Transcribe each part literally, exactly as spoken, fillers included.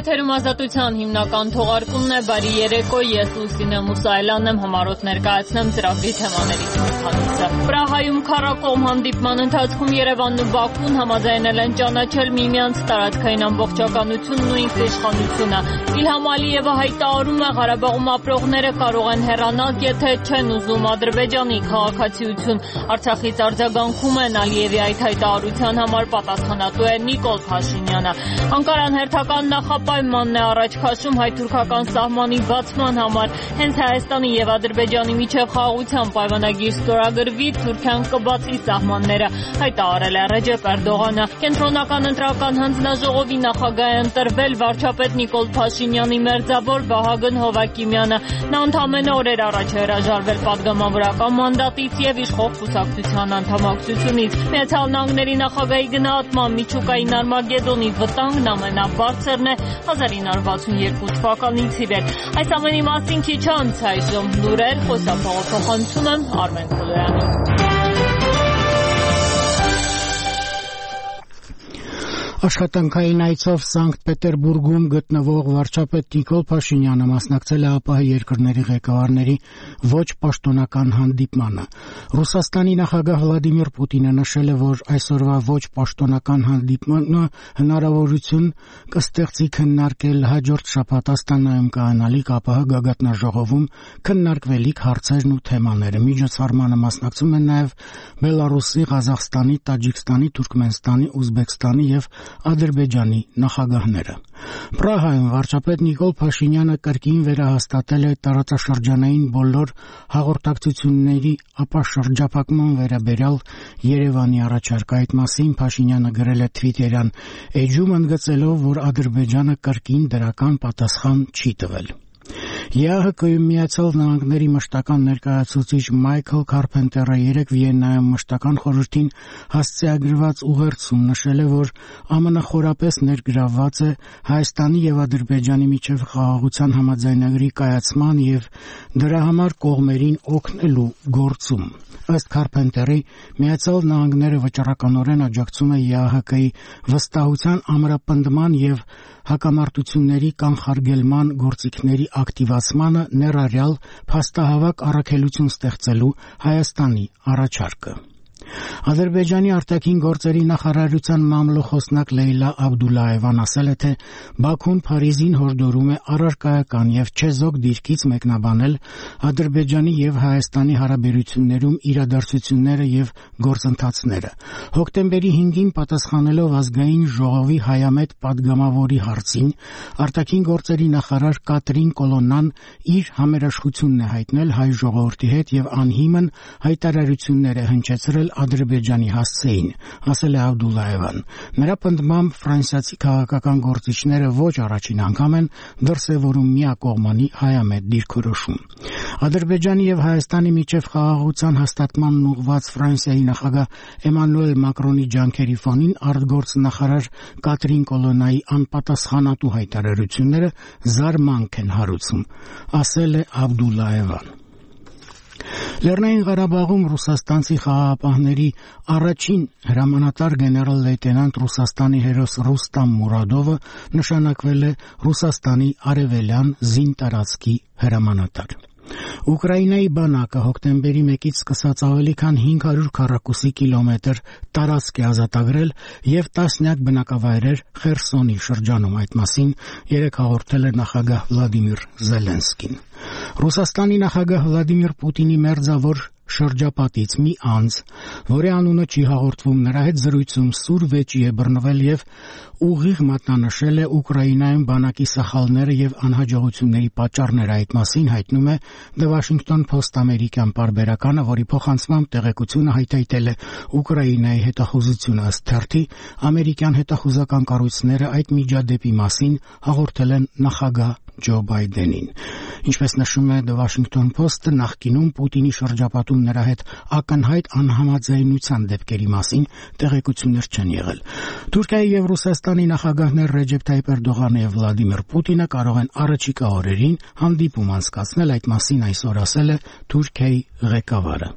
Եթերում ազատության հիմնական թողարկումն է, բարի երեկո, ես Լուսինե Մուսայելյանն եմ, համառոտ ներկայացնեմ ծրագրի թեմաներից մի քանիսը։ Պրահայում քառակողմ հանդիպման ընթացքում Երևանն ու Բաքուն համաձայնել են ճանաչել միմյանց տարածքային ամբողջականությունն ու ինքնիշխանությունը։ Իլհամ Ալիևը հայտարարում է, Ղարաբաղում ապրողները կարող են հեռանալ, եթե չեն ուզում Ադրբեջանի քաղաքացիություն։ Արցախից արձագանքում են Ալիևի այդ հայտարարության համար պատասխանատու է Նիկոլ Փաշինյանը։ Անկարան հերթական նախապայմանն է առաջ քաշում հայ-թուրքական սահմանի բացման համար։ Հենց Հայաստանի եւ Ադրբեջանի միջև խաղաղության պայմանագիր ստորագրվի, Թուրքիան կբացի սահմանները, հայտարարել է Ռեջեփ Էրդողանը։ Կենտրոնական ընտրական հանձնաժողովի նախագահ է ընտրվել վարչապետ Նիկոլ Փաշինյանի մերձավոր Վահագն Հովակիմյանը։ Նա ընդամենը օրեր առաջ է հրաժարվել պատգամավորական մանդատից եւ իշխող կուսակցության անդամակցությունից։ Միացյալ Նահանգների նախագահի գնահատման միջուկային Արմագեդոնի վտանգն ամենաբարձրն է հազար ինը հարյուր վաթսունյոթ թվականից ի վեր։ Այս ամենի մասին քիչ անց այժմ լուրեր, խոսափողափոխանցում եմ Արմեն Կոլոյանի։ Աշխատանքային այցով Սանկտ Պետերբուրգում գտնվող վարչապետ Նիկոլ Փաշինյանը մասնակցել է ԱՊՀ երկրների ղեկավարների ոչ պաշտոնական հանդիպմանը։ Ռուսաստանի նախագահ Վլադիմիր Պուտինը նշել է, որ այսօրվա ոչ պաշտոնական հանդիպմանը հնարավորություն կստեղծի քննարկել հաջորդ շաբաթ Աստանայում կայանալիք ԱՊՀ գագաթնաժողովում քննարկվելիք հարցերն ու թեմաները։ Միջոցառմանը մասնակցում են նաև Բելարուսի, Ղազախստանի, Տաջիկստանի, Թուրքմենստանի, Ուզբեկստանի եւ Ադրբեջանի նախագահները։ Պրահայում վարչապետ Նիկոլ Փաշինյանը կրկին վերահաստատել է տարածաշրջանային բոլոր հաղորդակցությունների ապաշրջափակման վերաբերյալ Երևանի առաջարկը։ Այդ մասին Փաշինյանը գրել է Թվիտերյան էջում, ընդգծելով, որ Ադրբեջանը կրկին դրական պատասխան չի տվել։ ԵԱՀԿ-ում Միացյալ Նահանգների մշտական ներկայացուցիչ Մայքլ Քարփենտերը երեկ Վիեննայում մշտական խորհրդին հասցեագրված ուղերձում նշել է, որ ԱՄՆ խորապես ներգրավված է Հայաստանի եւ Ադրբեջանի միջև խաղաղության համաձայնագրի կայացման եւ դրա համար կողմերին օգնելու գործում։ Ըստ Քարփենտերի, Միացյալ Նահանգները վճռականորեն աջակցում է ԵԱՀԿ-ի վստահության ամրապնդման եւ հակամարտությունների կանխարգելման գործիքների ակտիվացմանը, ներառյալ փաստահավաք առաքելություն ստեղծելու Հայաստանի առաջարկը։ Ադրբեջանի արտաքին գործերի նախարարության մամլոխոսնակ Լեյլա Աբդուլլաևան ասել է, թե Բաքուն Փարիզին հորդորում է առարկայական եւ չեզոք դիրքից մեկնաբանել Ադրբեջանի եւ Հայաստանի հարաբերություններում իրադարձությունները եւ գործընթացները։ Հոկտեմբերի հինգին պատասխանելով ազգային ժողովի հայամետ падգամավորի հարցին, արտաքին գործերի նախարար Կատրին Կոլոննան իր համերաշխությունն է հայտնել հայ ժողովրդի հետ եւ անհիմն հայտարարություններ է հնչեցրել Ադրբեջանի հասցեին, ասել է Աբդուլլաևան։ Նրա պնդմամբ ֆրանսիացի քաղաքական գործիչները ոչ առաջին անգամ են դրսևորում միակողմանի հայամետ դիրքորոշում։ Ադրբեջանի եւ Հայաստանի միջև խաղաղության հաստատմանն ուղղված Ֆրանսիայի նախագահ Էմանուել Մակրոնի ջանքերի ֆոնին արտգործնախարար Կատրին Կոլոննայի անպատասխանատու հայտարարությունները զարմանք են հարուցում, ասել է Աբդուլլաևան։ Լեռնային Ղարաբաղում ռուսաստանցի խաղաղապահների առաջին հրամանատար գեներալ լեյտենանտ Ռուսաստանի հերոս Ռուստամ Մուրադովը նշանակվել է Ռուսաստանի արևելյան զին տարածքի հրամանատար։ Ուկրաինայի բանակը հոկտեմբերի մեկից սկսած ավելի քան հինգ հարյուր քառակուսի կիլոմետր տարածք է ազատագրել եւ տասնյակ բնակավայրեր Խերսոնի շրջանում։ Այդ մասին երեկ հաղորդել է նախագահ Վլադիմիր Զելենսկին։ Ռուսաստանի նախագահ Վլադիմիր Պուտինի մերձավոր շրջապատից մի անձ, որի անունը չի հաղորդվում, նրա հետ զրույցում սուր վեճի է բռնվել եւ ուղիղ մատնանշել է Ուկրաինայում բանակի սխալները եւ անհաջողությունների պատճառները։ Այդ մասին հայտնում է The Washington Post ամերիկյան պարբերականը, որի փոխանցմամբ տեղեկությունը հայտարարել է Ուկրաինայի հետախուզությունը։ Ըստ թերթի, ամերիկյան հետախուզական կառույցները այդ միջադեպի մասին հաղորդել են նախագահ Ջո Բայդենին։ Ինչպես նշում է The Washington Post-ը, նախկինում Պուտինի շրջապատում նրա հետ ակնհայտ անհամաձայնության դեպքերի մասին տեղեկություններ չեն եղել։ Թուրքիայի եւ Ռուսաստանի նախագահներ Ռեջեփ Թայիպ Էրդողանը եւ Վլադիմիր Պուտինը կարող են առաջիկա օրերին հանդիպում անցկացնել, այդ մասին այսօր ասել է Թուրքիայի ղեկավարը։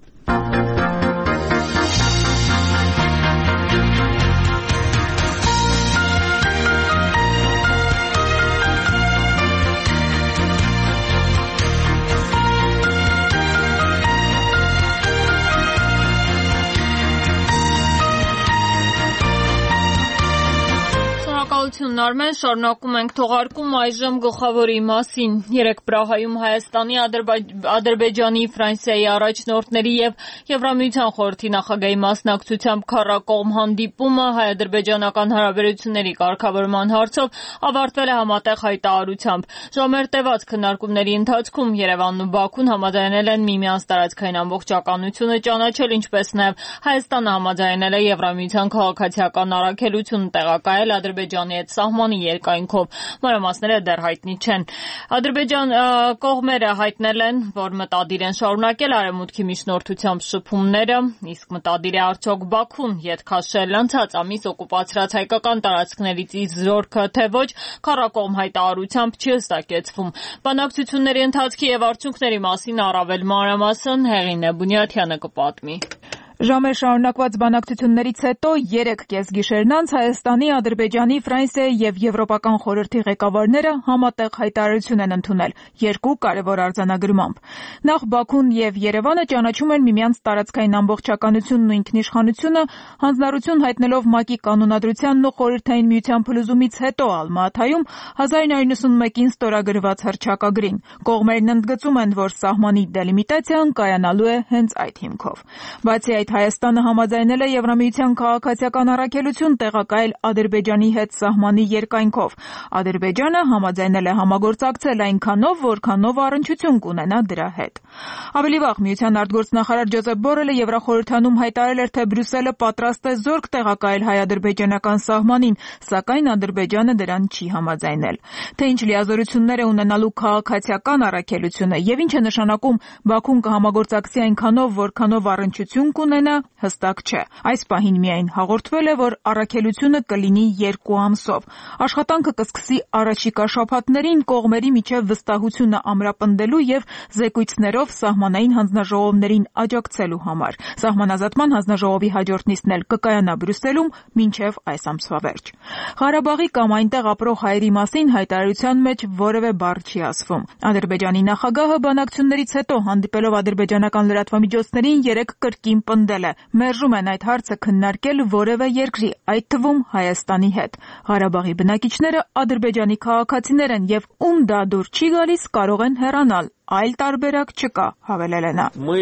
Շնորհակալություն Արմեն, շարունակում ենք թողարկում այժմ գլխավորի մասին։ Երեկ Պրահայում Հայաստանի, Ադրբեջանի, Ֆրանսիայի առաջնորդների եւ Եվրամիության խորհրդի նախագահի մասնակցությամբ քառակողմ հանդիպումը հայ-ադրբեջանական հարաբերությունների կարգավորման հարցով ավարտվել է համատեղ հայտարարությամբ։ Ժամեր տևած քննարկումների ընթացքում Երևանն ու Բաքուն համաձայնել են միմյանց տարածքային ամբողջականությունը ճանաչել, ինչպես նաեւ Հայաստանը համաձայնել է Եվրամիության քաղաքացիական առաքելություն տեղակայել Ադրբեջանի հետ սահմանի երկայնքով։ Մանրամասները դեռ հայտնի չեն։ Ադրբեջան կողմերը հայտնել են, որ մտադիր են շարունակել Արևմուտքի միջնորդությամբ շփումները, իսկ մտադիր է արդյոք Բաքուն ետ քաշել անցած ամիս օկուպացրած հայկական տարածքներից իր զորքը, թե ոչ, քառակողմ հայտարարությամբ չի հստակեցվում։ Բանակցությունների ընթացքի եւ արդյունքների մասին առավել մանրամասն Հեղինե Բունյաթյանը կպատմի։ Ժամեր շարունակված բանակցություններից հետո երեք կեսգիշերն անց Հայաստանի, Ադրբեջանի, Ֆրանսիայի եւ Եվրոպական խորհրդի ղեկավարները համատեղ հայտարարություն են ընդունել երկու կարևոր արձանագրմամբ։ Նախ Բաքուն եւ Երևանը ճանաչում են միմյանց տարածքային ամբողջականությունն ու ինքնիշխանությունը, հանձնառություն հայտնելով ՄԱԿ-ի կանոնադրությանն ու Խորհրդային Միության փլուզումից հետո Ալմատայում հազար ինը հարյուր նվաթ ստորագրված հռչակագրին։ Կողմերն ընդգծում են, որ սահմանի դելիմիտացիան կայանալու է հենց այդ հիմքով։ Բացի այդ, Հայաստանը համաձայնել է Եվրամիության քաղաքացիական առաքելություն տեղակայել Ադրբեջանի հետ սահմանի երկայնքով։ Ադրբեջանը համաձայնել է համագործակցել այնքանով, որքանով առնչություն կունենա դրա հետ։ Ավելի վաղ Միության արտգործնախարար Ջոզեփ Բորելը Եվրախորհրդանում հայտարարել էր, թե Բրյուսելը պատրաստ է զորք տեղակայել հայ-ադրբեջանական սահմանին, սակայն Ադրբեջանը դրան չի համաձայնել։ Թե ինչ լիազորություններ է ունենալու քաղաքացիական առաքելությունը եւ ինչ է նշանակում Բաքուն կհամագործակցի այնքանով, որքանով առնչություն կունենա, հստակ չէ։ Այս պահին միայն հաղորդվել է, որ առաքելությունը կլինի երկու ամսով։ Աշխատանքը կսկսի առաջիկա շաբաթներին կողմերի միջև վստահությունը ամրապնդելու եւ զեկույցներով սահմանային հանձնաժողովներին աջակցելու համար։ Սահմանազատման հանձնաժողովի հաջորդ նիստն էլ կկայանա Բրյուսելում մինչև այս ամսվա վերջ։ Ղարաբաղի կամ այնտեղ ապրող հայերի մասին հայտարարության մեջ որևէ բառ չի ասվում։ Ադրբեջանի նախագահը բանակցություններից հետո հանդիպելով ադրբեջանական լրատվամիջոցներին երեք կրկին պնդել է. մերժում են այդ հարցը քննարկել որևէ երկրի, այդ թվում Հայաստանի հետ։ Ղարաբաղի բնակիչները Ադրբեջանի քաղաքացիներ են եւ ում դա դուր չի գալիս, կարող են հեռանալ։ Այլ տարբերակ չկա, հավելել է նա։ Мы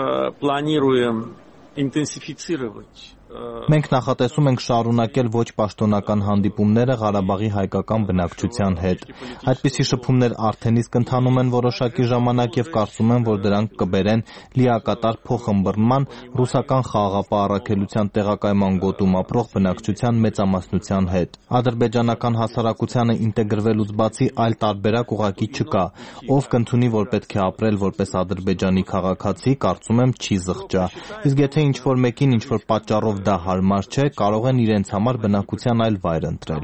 планируем интенсифицировать Մենք նախատեսում ենք շարունակել ոչ պաշտոնական հանդիպումները Ղարաբաղի հայկական բնակչության հետ։ Այդպիսի շփումներ արդեն իսկ ընթանում են որոշակի ժամանակ եւ կարծում եմ, որ դրանք կբերեն լիակատար փոխըմբռնման ռուսական խաղաղապահ առաքելության տեղակայման գոտում ապրող բնակչության մեծամասնության հետ։ Ադրբեջանական հասարակությանը ինտեգրվելուց բացի այլ տարբերակ ուղղակի չկա։ Ով կընդունի, որ պետք է ապրել որպես ադրբեջանի քաղաքացի, կարծում եմ չի զղջա։ Իսկ եթե ինչ-որ մեկին ինչ-որ պատճառով դա հարմար չէ, կարող են իրենց համար բնակության այլ վայր ընտրել։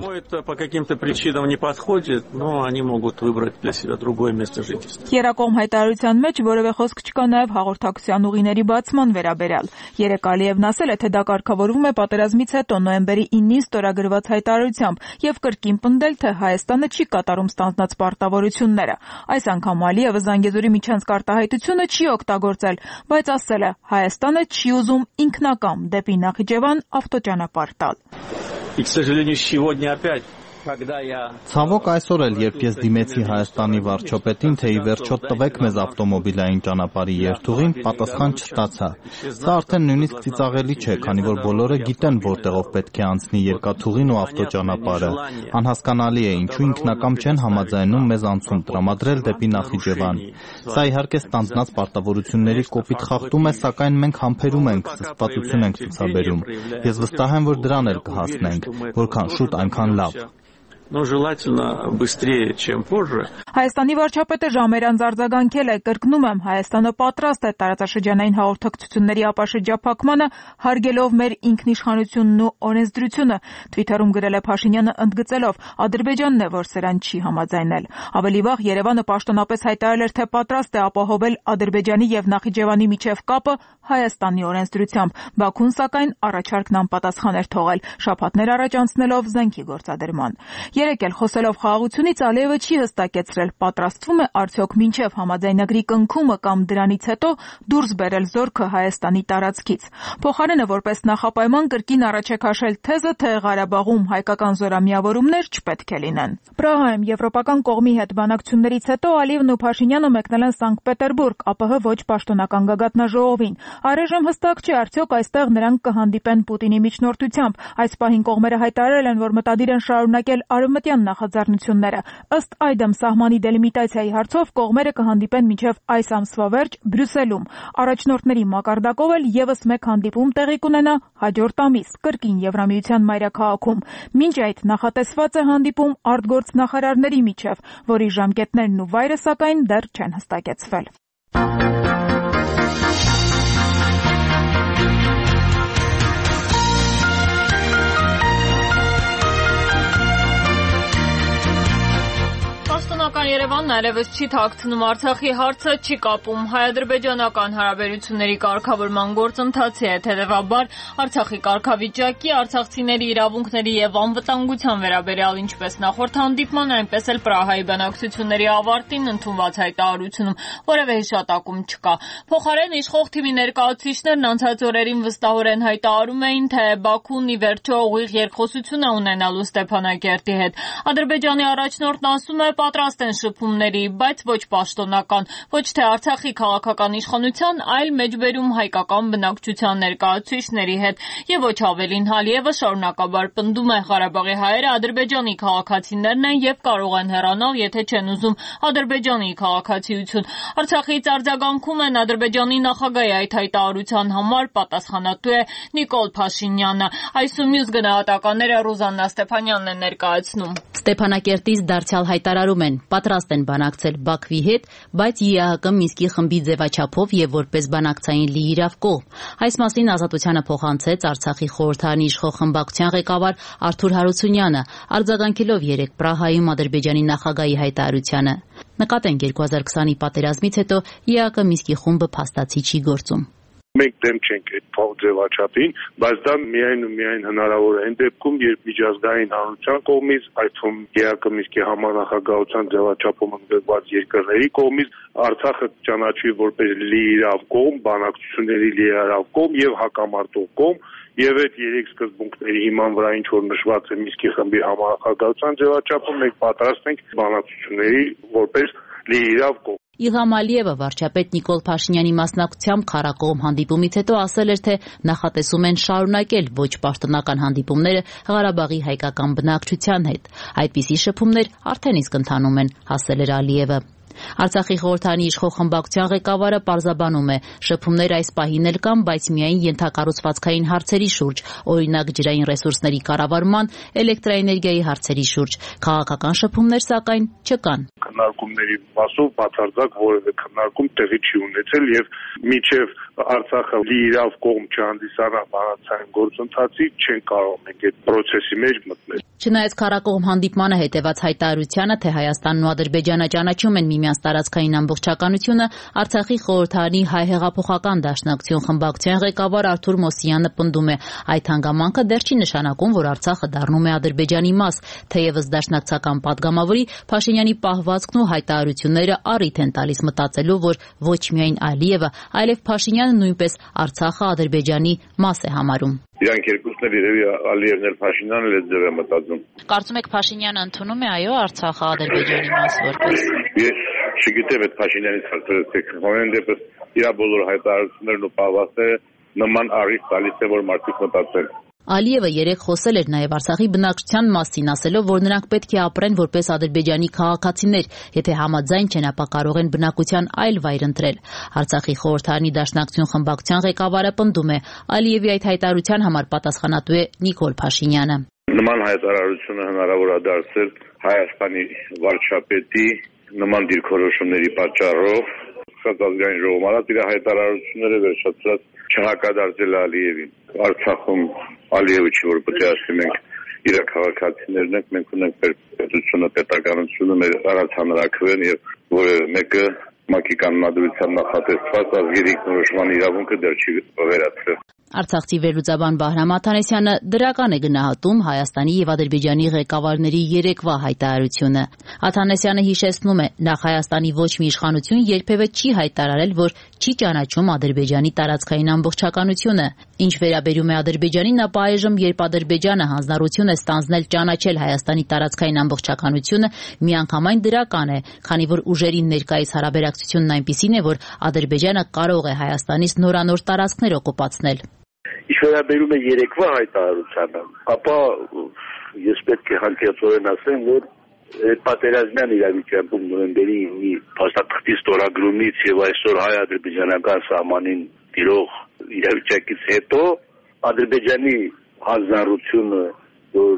Երակողմ հայտարարության մեջ որևէ խոսք չկա նաև հաղորդակցության ուղիների բացման վերաբերյալ։ Երեկ Ալիևն ասել է, թե դա կարգավորվում է պատերազմից հետո նոյեմբերի ինին ստորագրված հայտարարությամբ եւ կրկին պնդել, թե Հայաստանը չի կատարում ստանձնած պարտավորությունները։ Այս անգամ Ալիևը Զանգեզուրի միջանցք արտահայտությունը չի օգտագործել, բայց ասել է, Հայաստանը չի ուզում ինքնակամ դեպի Նախիջևան ավտոճանապարհ տալ։ Ցավոք այսօր էլ, երբ ես դիմեցի Հայաստանի վարչապետին, թե ի վերջո տվեք մեզ ավտոմոբիլային ճանապարհի երթուղին, պատասխան չստացա։ Սա արդեն նույնիսկ ծիծաղելի չէ, քանի որ բոլորը գիտեն որտեղով պետք է անցնի երկաթուղին ու ավտոճանապարհը։ Անհասկանալի է, ինչու ինքնակամ չեն համաձայնում մեզ անցում տրամադրել դեպի Նախիջևան։ Սա իհարկե ստանձնած պարտավորությունների կոպիտ խախտում է, սակայն մենք համբերում ենք, զսպվածություն ենք ցուցաբերում։ Ես վստահ եմ, որ դրան էլ կհասնենք, որքան շուտ, այնքան լավ։ Но желательно быстрее, чем позже. Հայաստանի վարչապետը ժամեր անց արձագանքել է, կրկնում եմ, Հայաստանը պատրաստ է տարածաշրջանային հաղորդակցությունների ապաշրջափակմանը, հարգելով մեր ինքնիշխանությունն ու օրենսդրությունը, Twitter-ում գրել է Փաշինյանը, ընդգծելով, Ադրբեջանն է, որ սրան չի համաձայնել։ Ավելի վաղ Երևանը պաշտոնապես հայտարարել էր, թե պատրաստ է ապահովել Ադրբեջանի եւ Նախիջևանի միջև կապը Հայաստանի օրենսդրությամբ։ Բաքուն, սակայն, առաջարկն անպատասխան էր թողել, շաբաթներ առաջ անցնելով զենքի գործադրման։ Երեկ էլ խոսելով խաղաղությունից Ալիևը չի հստակեցրել, պատրաստվում է արդյոք մինչև համաձայնագրի կնքումը կամ դրանից հետո դուրս բերել զորքը Հայաստանի տարածքից։ Փոխարենը որպես նախապայման կրկին առաջ է քաշել թեզը, թե Ղարաբաղում հայկական զորամիավորումներ չպետք է լինեն։ Պրահայում եվրոպական կողմի հետ բանակցություններից հետո Ալիևն ու Փաշինյանը մեկնել են Սանկտ Պետերբուրգ ԱՊՀ ոչ պաշտոնական գագաթնաժողովին։ Առայժմ հստակ չէ արդյոք այստեղ նրանք կհանդիպեն Պուտինի միջնորդությամբ։ Այս պահին կողմերը հայտարարել են, որ մտադիր են շարունակել արևմտյան նախաձեռնությունները։ Ըստ այդմ սահմանի դելիմիտացիայի հարցով կողմերը կհանդիպեն մինչև այս ամսվա վերջ Բրյուսելում։ Առաջնորդների մակարդակով էլ եւս մեկ հանդիպում տեղի կունենա հաջորդ ամիս կրկին Եվրամիության մայրաքաղաքում։ Մինչ այդ նախատեսված է հանդիպում արտգործնախարարների միջև, որի ժամկետներն ու վայրը սակայն դեռ չեն հստակեցվել։ Պաշտոնական Երևանն այլևս չի թաքցնում Արցախի հարցը, չի կապում հայ-ադրբեջանական հարաբերությունների կարգավորման գործընթացի հետ, հետևաբար Արցախի կարգավիճակի, արցախցիների իրավունքների եւ անվտանգության վերաբերյալ ինչպես նախորդ հանդիպման, այնպես էլ Պրահայի բանակցությունների ավարտին ընդունված հայտարարությունում որևէ հիշատակում չկա։ Փոխարեն իշխող թիմի ներկայացուցիչներն անցած օրերին վստահորեն հայտարարում էին, թե Բաքուն ի վերջո ուղիղ երկխոսություն է ունենալու Ստեփանակերտի հետ։ Ադրբեջանի առաջնորդն ասում է, պատրաստ են շփումների, բայց ոչ պաշտոնական, ոչ թե Արցախի քաղաքական իշխանության, այլ մեջբերում հայկական բնակչության ներկայացուցիչների հետ։ Եվ ոչ ավելին, Ալիևը շարունակաբար պնդում է, Ղարաբաղի հայերը Ադրբեջանի քաղաքացիներն են եւ կարող են հեռանալ, եթե չեն ուզում Ադրբեջանի քաղաքացիություն։ Արցախից արձագանքում են Ադրբեջանի նախագահի այդ հայտարարության համար պատասխանատու է Նիկոլ Փաշինյանը։ Այսու մյուս գնահատականները Ռուզաննա Ստեփանյանն է ներկայացնում։ Ստեփանակերտից դարձյալ հայտարարում են, պատրաստ են բանակցել Բաքվի հետ, բայց ԵԱՀԿ Մինսկի խմբի ձևաչափով եւ որպես բանակցային լիիրավ կողմ։ Այս մասին Ազատությանը փոխանցեց Արցախի խորհրդարանի իշխող խմբակցության ղեկավար Արթուր Հարությունյանը, արձագանքելով երեկ Պրահայում Ադրբեջանի նախագահի հայտարարությանը։ Նկատենք երկու հազար քսանի պատերազմից հետո ԵԱՀԿ Մինսկի խումբը փաստացի չի գործում։ Մենք դեմ չենք այդ ձևաչափին, բայց դա միայն ու միայն հնարավոր է այն դեպքում, երբ միջազգային հանրության կողմից, այդ թվում ԵԱՀԿ Մինսկի համանախագահության ձևաչափում ընդգրկված երկրների կողմից Արցախը ճանաչվի որպես լիիրավ կողմ, բանակցությունների լիիրավ կողմ եւ հակամարտող կողմ, եւ այդ երեք սկզբունքների հիման վրա ինչ որ նշված է Մինսկի խմբի համանախագահության ձևաչափում, մենք պատրաստ ենք բանակցությունների որպես լիիրավ կողմ։ Իլհամ Ալիևը վարչապետ Նիկոլ Փաշինյանի մասնակցությամբ քարակողմ հանդիպումից հետո ասել էր, թե նախատեսում են շարունակել ոչ պաշտոնական հանդիպումները Ղարաբաղի հայկական բնակչության հետ։ Այդպիսի շփումներ արդեն իսկ ընթանում են, ասել էր Ալիևը։ Արցախի խորհրդարանի իշխող խմբակցության ղեկավարը պարզաբանում է, շփումներ այս պահին էլ կան, բայց միայն ենթակառուցվածքային հարցերի շուրջ, օրինակ ջրային ռեսուրսների կառավարման, էլեկտրաէներգիայի հարցերի շուրջ։ Քաղաքական շփումներ սակայն չկան։ Քննարկումների մասով բացարձակ որևէ քննարկում տեղի չի ունեցել եւ մինչեւ Արցախը լիիրավ կողմ չհանդիսանա բանակցային գործընթացի, չեն կարող մենք այդ process-ի մեջ մտնել։ Չնայած քարակողմ հանդիպմանը հետևած հայտարարությանը, թե Հայաստանն ու Ադրբեջանը ճանաչում են միմյանց տարածքային ամբողջականությունը, Արցախի խորհրդարանի հայ հեղափոխական դաշնակցություն խմբակցության ղեկավար Արթուր Մոսյանը պնդում է, այդ հանգամանքը դեռ չի նշանակում, որ Արցախը դառնում է Ադրբեջանի մաս, թեևս դաշնակցական падգամավորի Փաշինյանի պահվածքն ու հայտարարությունները առիթ են տալիս մտածելու, որ ոչ միայն Ալիևը, այլև Փաշինյանը նույնպես Արցախը Ադրբեջանի մաս է համարում։ Իրանք երկուսն էլ երևի Ալիևն էլ Փաշինյանն էլ այդ ձև է մտածում։ Կարծում եք Փաշինյանը ընդունում է այո Արցախը Ադրբեջանի մաս որպես։ Ես չգիտեմ այդ Փաշինյանից հարցրեցեք, ամեն դեպս իր բոլոր հայտարարություններն ու պահվածքները նման առիթ տալիս է, որ մարդիկ մտածեն։ Ալիևը երեկ խոսել էր նաև Արցախի բնակչության մասին, ասելով, որ նրանք պետք է ապրեն որպես Ադրբեջանի քաղաքացիներ, եթե համաձայն չեն, ապա կարող են բնակության այլ վայր ընտրել։ Արցախի խորհրդարանի դաշնակցություն խմբակցության ղեկավարը պնդում է, Ալիևի այդ հայտարարության համար պատասխանատու է Նիկոլ Փաշինյանը։ Նման հայտարարությունը հնարավոր է դարձել Հայաստանի վարչապետի նման դիրքորոշումների պատճառով ազգային ժողովում արած իր հայտարարությունները վերջացրած չհակադարձել Ալիևին։ Արցախում Ալիևը չի որ պետք է ասի մենք իր քաղաքացիներն ենք, մենք ունենք պետությունը, պետականությունը, մեր առանց հանրաքվեն եւ որևէ մեկը ՄԱԿ-ի կանոնադրությամբ նախատեսված ազգերի ինքնորոշման իրավունքը դեռ չի վերացրել։ Արցախցի վերլուծաբան Բահրամ Աթանեսյանը դրական է գնահատում Հայաստանի եւ Ադրբեջանի ղեկավարների երեկվա հայտարարությունը։ Աթանեսյանը հիշեցնում է, նախ Հայաստանի ոչ մի իշխանություն երբևէ չի հայտարարել, որ չի ճանաչում Ադրբեջանի տարածքային ամբողջականությունը։ Ինչ վերաբերում է Ադրբեջանին, ապա այժմ, երբ Ադրբեջանը հանձնառություն է ստանձնել ճանաչել Հայաստանի տարածքային ամբողջականությունը, միանգամայն դրական է, քանի որ ուժերի ներկայիս հարաբերակցությունն այնպիսին է, որ Ադրբեջանը կարող է Հայաստանից նորանոր տարածքներ օկուպացնել։ Ինչ վերաբերում է երեկվա հայտարարությանը, ապա ես պետք է հանկարծորեն ասեմ, որ պատերազմյան իրավիճակում նոյեմբերի մի փաստաթղթի ստորագրումից եւ այսօր հայ-ադրբեջանական սահմանին տիրող իրավիճակից հետո Ադրբեջանի հանձնառությունը, որ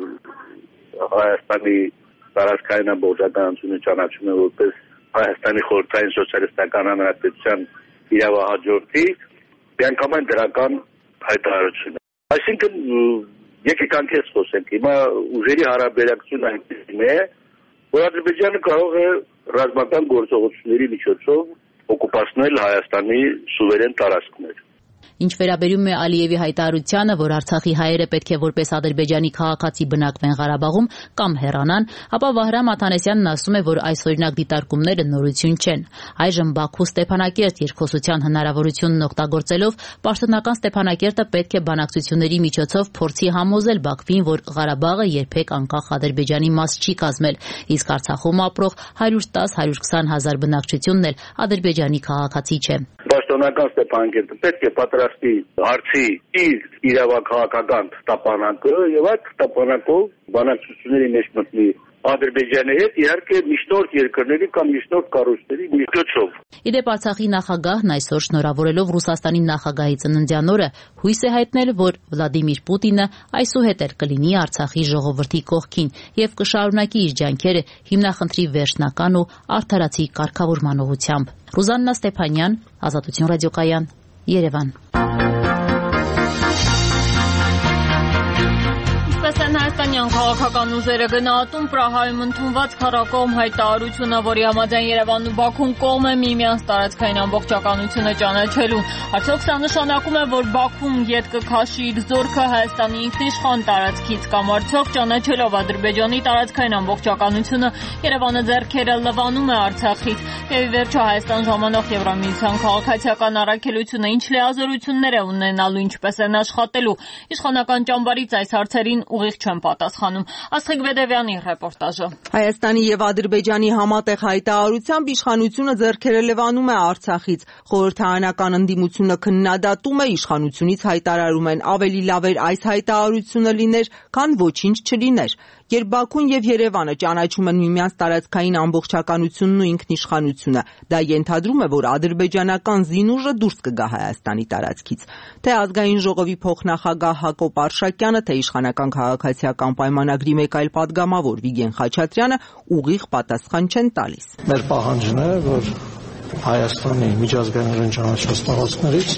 Հայաստանի տարածքային ամբողջականությունը ճանաչում է որպես Հայաստանի խորհրդային սոցիալիստական հանրապետության իրավահաջորդի, միանգամայն դրական հայտարարություն է։ Այսինքն եկեք անկեղծ խոսենք, հիմա ուժերի հարաբերակցությունը այնպիսին է, որ Ադրբեջանը կարող է ռազմական գործողությունների միջոցով օկուպացնել Հայաստանի սուվերեն տարածքներ։ Ինչ վերաբերում է Ալիևի հայտարարությանը, որ Արցախի հայերը պետք է որպես Ադրբեջանի քաղաքացի բնակվեն Ղարաբաղում կամ հեռանան, ապա Վահրամ Աթանեսյանն ասում է, որ այս օրինակ դիտարկումները նորություն չեն։ Այժմ Բաքու-Ստեփանակերտ երկխոսության հնարավորությունն օգտագործելով պաշտոնական Ստեփանակերտը պետք է բանակցությունների միջոցով փորձի համոզել Բաքվին, որ Ղարաբաղը երբեք անկախ Ադրբեջանի մաս չի կազմել, իսկ Արցախում ապրող հարյուր տասը հարյուր քսան հազար բնակչությունն էլ Ադրբեջանի քաղաքացի չէ։ Պաշտոնական Ստեփանակերտը պետք է պատրաստի հարցի իր իրավաքաղաքական տապանակը եւ այդ տապանակով բանակցությունների մեջ մտնի Ադրբեջանի հետ, իհարկե միջնորդ երկրների կամ միջնորդ կառույցների միջոցով։ Իդեպ Արցախի նախագահն այսօր շնորհավորելով Ռուսաստանի նախագահի ծննդյան օրը հույս է հայտնել, որ Վլադիմիր Պուտինը այսուհետ էլ կլինի Արցախի ժողովրդի կողքին եւ կշարունակի իր ջանքերը հիմնախնդրի վերջնական ու արդարացի կարգավորման ուղղությամբ։ Ռուզաննա Ստեփանյան, Ազատություն ռադիոկայան, Երևան։ Հայաստանյան քաղաքական ուժերը գնահատում Պրահայում ընդունված քառակողմ հայտարարությունը, որի համաձայն Երևանն ու Բաքուն կողմ է միմյանց տարածքային ամբողջականությունը ճանաչելու։ Արդյոք սա նշանակում է, որ Բաքուն ետ կքաշի իր զորքը Հայաստանի ինքնիշխան տարածքից, կամ արդյոք ճանաչելով Ադրբեջանի տարածքային ամբողջականությունը Երևանը ձեռքերը լվանում է Արցախից։ Եվ ի վերջո Հայաստան ժամանող Եվրամիության քաղաքացիական առաքելությունը ինչ լիազորություններ է ունենալու, ինչպես են աշխատելու։ Իշխանական ճամբարից այս հարցերին ուղիղ չեն պատասխանում։ Աստղիկ Բեդևյանի ռեպորտաժը։ Հայաստանի եւ Ադրբեջանի համատեղ հայտարարությամբ իշխանությունը ձեռքերը լվանում է Արցախից։ Խորհրդարանական ընդդիմությունը քննադատում է, իշխանությունից հայտարարում են ավելի լավ էր այս հայտարարությունը լիներ, քան ոչինչ չլիներ։ Երբ Բաքուն եւ Երևանը ճանաչում են միմյանց տարածքային ամբողջականությունն ու ինքնիշխանությունը, դա ենթադրում է, որ ադրբեջանական զինուժը դուրս կգա Հայաստանի տարածքից։ Թե ազգային ժողովի փոխնախագահ Հակոբ Արշակյանը, թե իշխանական քաղաքացիական պայմանագրի մեկ այլ падգամավոր Վիգեն Խաչատրյանը ուղիղ պատասխան չեն տալիս։ Մեր պահանջն է, որ Հայաստանի միջազգայինորեն ճանաչված տարածքներից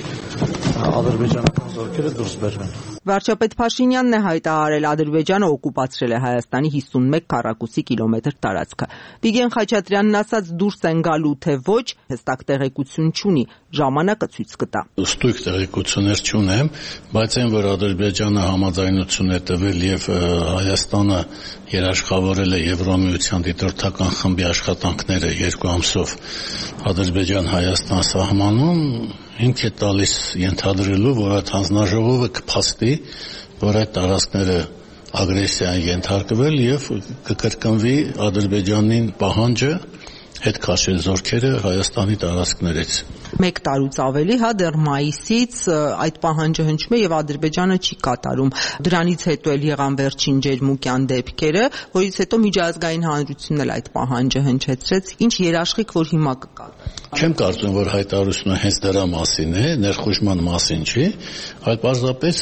ադրբեջանական զորքերը դուրս բերվեն։ Վարչապետ Փաշինյանն է հայտարարել, Ադրբեջանը օկուպացրել է Հայաստանի հիսունմեկ քառակուսի կիլոմետր տարածքը։ Վիգեն Խաչատրյանն ասաց, դուրս են գալու թե ոչ, հստակ տեղեկություն չունի, ժամանակը ցույց կտա։ Ստույգ տեղեկություններ չունեմ, բայց այն, որ Ադրբեջանը համաձայնություն է տվել եւ Հայաստանը երաշխավորել է Եվրամիության դիտորդական խմբի աշխատանքները երկու ամսով Ադրբեջան-Հայաստան սահմանում, ինք է տալիս ենթադրելու, որ այդ հանձնաժողովը կփաստի, որ այդ տարածքները ագրեսիան ենթարկվել եւ կկրկնվի Ադրբեջանին պահանջը հետ քաշել զորքերը Հայաստանի տարածքներից։ Մեկ տարուց ավելի, հա, դեռ մայիսից այդ պահանջը հնչում է եւ Ադրբեջանը չի կատարում։ Դրանից հետո էլ եղան վերջին ջերմուկյան դեպքերը, որից հետո միջազգային հանրությունն էլ այդ պահանջը հնչեցրեց։ Ինչ երաշխիք, որ հիմա կկատարվի։ Չեմ կարծում, որ հայտարարությունը հենց դրա մասին է, ներխուժման մասին չի, այլ պարզապես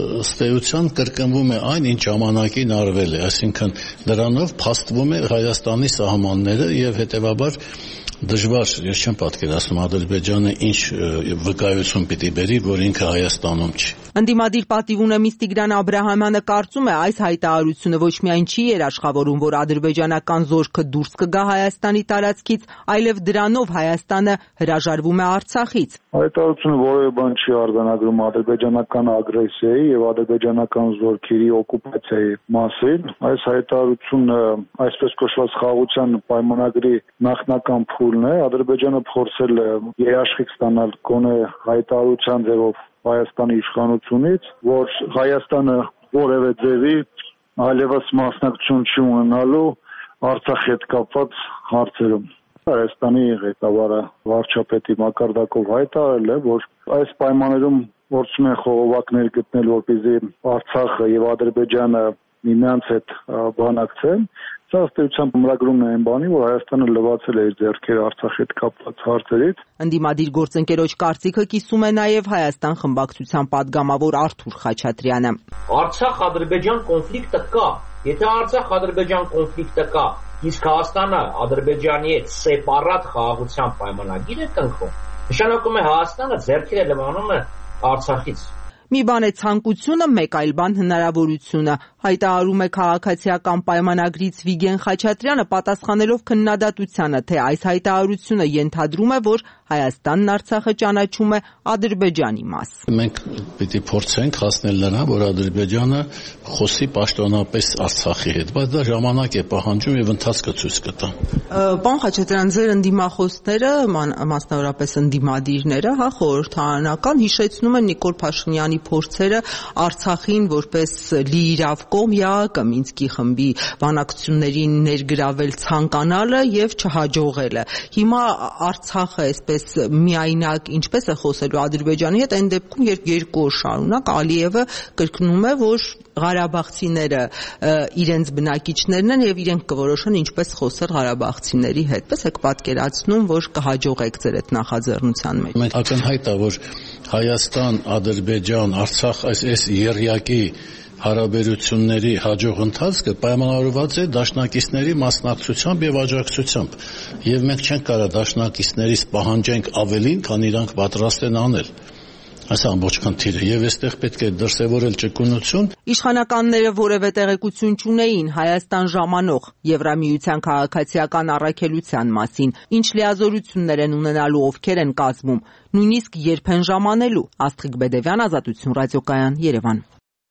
ըստ կրկնվում է այն, ինչ ժամանակին արվել է, այսինքն դրանով փաստվում է Հայաստանի սահմանները եւ հետեւաբար Դժվար, ես չեմ պատկերացնում Ադրբեջանը ինչ վկայություն պիտի բերի, որ ինքը Հայաստանում չի։ Ընդդիմադիր պատիվ ունեմից Տիգրան Աբրահամյանը կարծում է, այս հայտարարությունը ոչ միայն չի երաշխավորում, որ ադրբեջանական զորքը դուրս կգա Հայաստանի տարածքից, այլև դրանով Հայաստանը հրաժարվում է Արցախից։ Հայտարարությունը որևէ բան չի արձանագրում ադրբեջանական ագրեսիայի եւ ադրբեջանական զորքերի օկուպացիայի մասին։ Այս հայտարարությունը, այսպես կոչված խաղաղության պայմանագրի նախնական փուլն է։ Ադրբեջանը փորձել է երաշխիք ստանալ գոնե հայտարարության ձևով Հայաստանի իշխանությունից, որ Հայաստանը որևէ ձևի այլևս մասնակցություն չի ունենալու Արցախի հետ կապված հարցերում։ Հայաստանի ղեկավարը վարչապետի մակարդակով հայտարարել է, որ այս պայմաններում փորձում են խողովակներ գտնել, որպեսզի Արցախը եւ Ադրբեջանը միմյանց հետ բանակցեն։ Սա ըստ էության ամրագրումն է այն բանի, որ Հայաստանը լվացել է իր ձեռքերը Արցախի հետ կապված հարցերից։ Ընդդիմադիր գործընկերոջ կարծիքը կիսում է նաև Հայաստան խմբակցության падգամավոր Արթուր Խաչատրյանը։ Արցախ-Ադրբեջան կոնֆլիկտը կա։ Եթե Արցախ-Ադրբեջան կոնֆլիկտը կա, իսկ Հայաստանը Ադրբեջանի հետ սեպարատ խաղաղության պայմանագիր է կնքում, նշանակում է Հայաստանը ձեռքերը լվանում է Արցախից։ Մի բան է ցանկությունը, մեկ այլ բան հնարավորությունը, հայտարարում է քաղաքացիական պայմանագրից Վիգեն Խաչատրյանը, պատասխանելով քննադատությանը, թե այս հայտարարությունը ենթադրում է, որ Հայաստանն Արցախը ճանաչում է Ադրբեջանի մաս։ Մենք պիտի փորձենք հասնել նրան, որ Ադրբեջանը խոսի պաշտոնապես Արցախի հետ, բայց դա ժամանակ է պահանջում եւ ընթացքը ցույց կտա։ Պարոն Խաչատրյան, ձեր ընդդիմախոսները, մասնավորապես ընդդիմադիրները, հա, խորհրդարանական հիշեցնում են Նիկոլ Փաշինյանի փորձերը Արցախին որպես լիիրավ կողմ ԵԱՀԿ Մինսկի խմբի բանակցություններին ներգրավել ցանկանալը եւ չհաջողելը։ Հիմա Արցախը այսպես միայնակ ինչպես է խոսելու Ադրբեջանի հետ այն դեպքում, երբ երկու օր շարունակ Ալիևը կրկնում է, որ Ղարաբաղցիները իրենց բնակիչներն են եւ իրենք կորոշեն ինչպես խոսել ղարաբաղցիների հետ։ Պես եք պատկերացնում, որ կհաջողեք ձեր այդ նախաձեռնության մեջ։ Մենք ակնհայտ է, որ Հայաստան, Ադրբեջան, Արցախ այս այս երյակի հարաբերությունների հաջող ընթացքը պայմանավորված է դաշնակիցների մասնակցությամբ եւ աջակցությամբ, եւ մենք չենք կարող դաշնակիցներից պահանջենք ավելին, քան իրանք պատրաստ են անել։ Այս ամբողջ խնդիրը եւ այստեղ պետք է դրսեւորել ճկունություն։ Իշխանականները որևէ տեղեկություն չունեին Հայաստան ժամանող Եվրամիության քաղաքացիական առաքելության մասին, ինչ լիազորություններ են ունենալու, ովքեր են կազմում, նույնիսկ երբ են ժամանելու։ Աստղիկ Բեդևյան, Ազատություն ռադիոկայան, Երևան։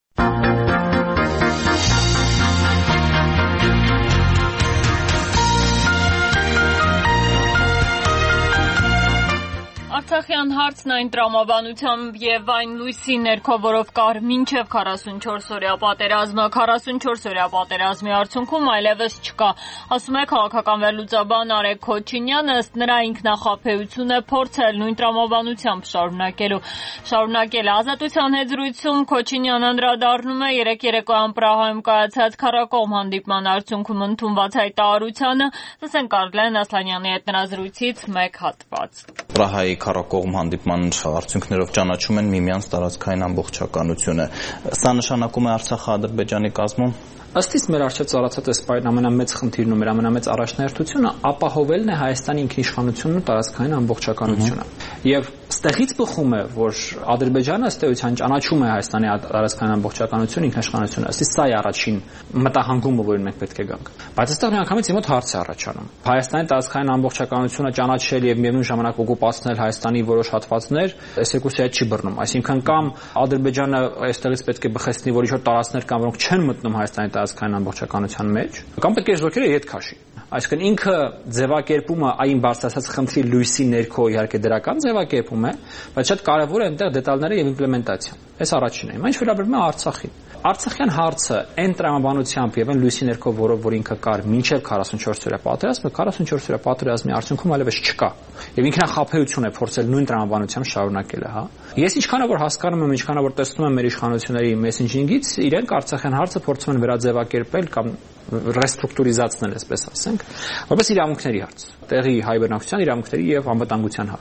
Արցախյան հարցն այն տրամաբանությամբ եւ այն լույսի ներքո, որով կար մինչեւ քառասունչորս օրյա պատերազմը, քառասունչորս օրյա պատերազմի արդյունքում այլևս չկա, ասում է քաղաքական վերլուծաբան Արեգ Քոչինյանը, ըստ նրա ինքնախաբեություն է փորձել նույն տրամաբանությամբ շարունակելու շարունակել Ազատության հետ զրույցում Քոչինյանը անդրադառնում է երեք երեկոյան Պրահայում կայացած քառակողմ հանդիպման արդյունքում ընդունված հայտարարությանը, ասենք Արլեն Ասլանյանի հետ նրա զրույցից մեկ հատված։ Պրահայի քառակողմ հանդիպման արդյունքներով ճանաչում են միմյանց տարածքային ամբողջականությունը։ Սա նշանակում է Արցախը Ադրբեջանի կազմում։ Ըստ իս մեր առջև ծառացած այս պայման ամենամեծ խնդիրն ու մեր ամենամեծ առաջնահերթությունը ապահովելն է Հայաստանի ինքնիշխանությունն ու տարածքային ամբողջականությունը։ Եվ ստեղից բխում է, որ Ադրբեջանը ըստ էության ճանաչում է Հայաստանի տարածքային ամբողջականությունը, ինքնիշխանությունը։ Ըստ իս սա է առաջին մտահանգումը, որին մենք պետք է գանք։ Բայց այստեղ միանգամից իմ մոտ հարց է առաջանում։ Հայաստանի տարածքային ամբողջականությունը ճանաչել եւ միևնույն ժամանակ օկուպացնել Հայաստանի որոշ հատվածներ, այս երկուսի հետ չի բռնում։ Այսինքն կամ Ադրբեջանը այստեղից պետք է բխեցնի, որ ինչ-որ տարածքներ կան, որոնք չեն մտնում Հայաստանի տարածքային ամբողջականության մեջ, կամ պետք է զորքերը ետ քաշի։ Այսինքն ինքը ձևակերպումը այն բարձրացած խնդրի լույսի ներքո իհարկե դրական ձևակերպում է, բայց շատ կարևոր է այնտեղ դետալները եւ իմպլեմենտացիան։ Այս առաջինն է։ Ինչ վերաբերում է Արցախին։ Արցախյան հարցը այն տրամաբանությամբ եւ այն լույսի ներքո, որով որ ինքը կար մինչեւ քառասունչորս օրյա պատերազմը, քառասունչորս օրյա պատերազմի արդյունքում այլևս չկա։ Եվ ինքնախաբեություն է փորձել նույն տրամաբանությամբ շարունակելը, հա։ Ես ինչքանով որ հասկանում եմ, ինչքանով որ տեսնում եմ մեր իշխանությունների մեսենջինգից, իրենք Արցախյան հարցը փորձում են վերաձևակերպել կամ ռեստրուկտուրիզացնել, այսպես ասենք, որպես իրավունքների հարց, տեղի հայ բնակչության իրավունքների եւ անվտանգության հարց։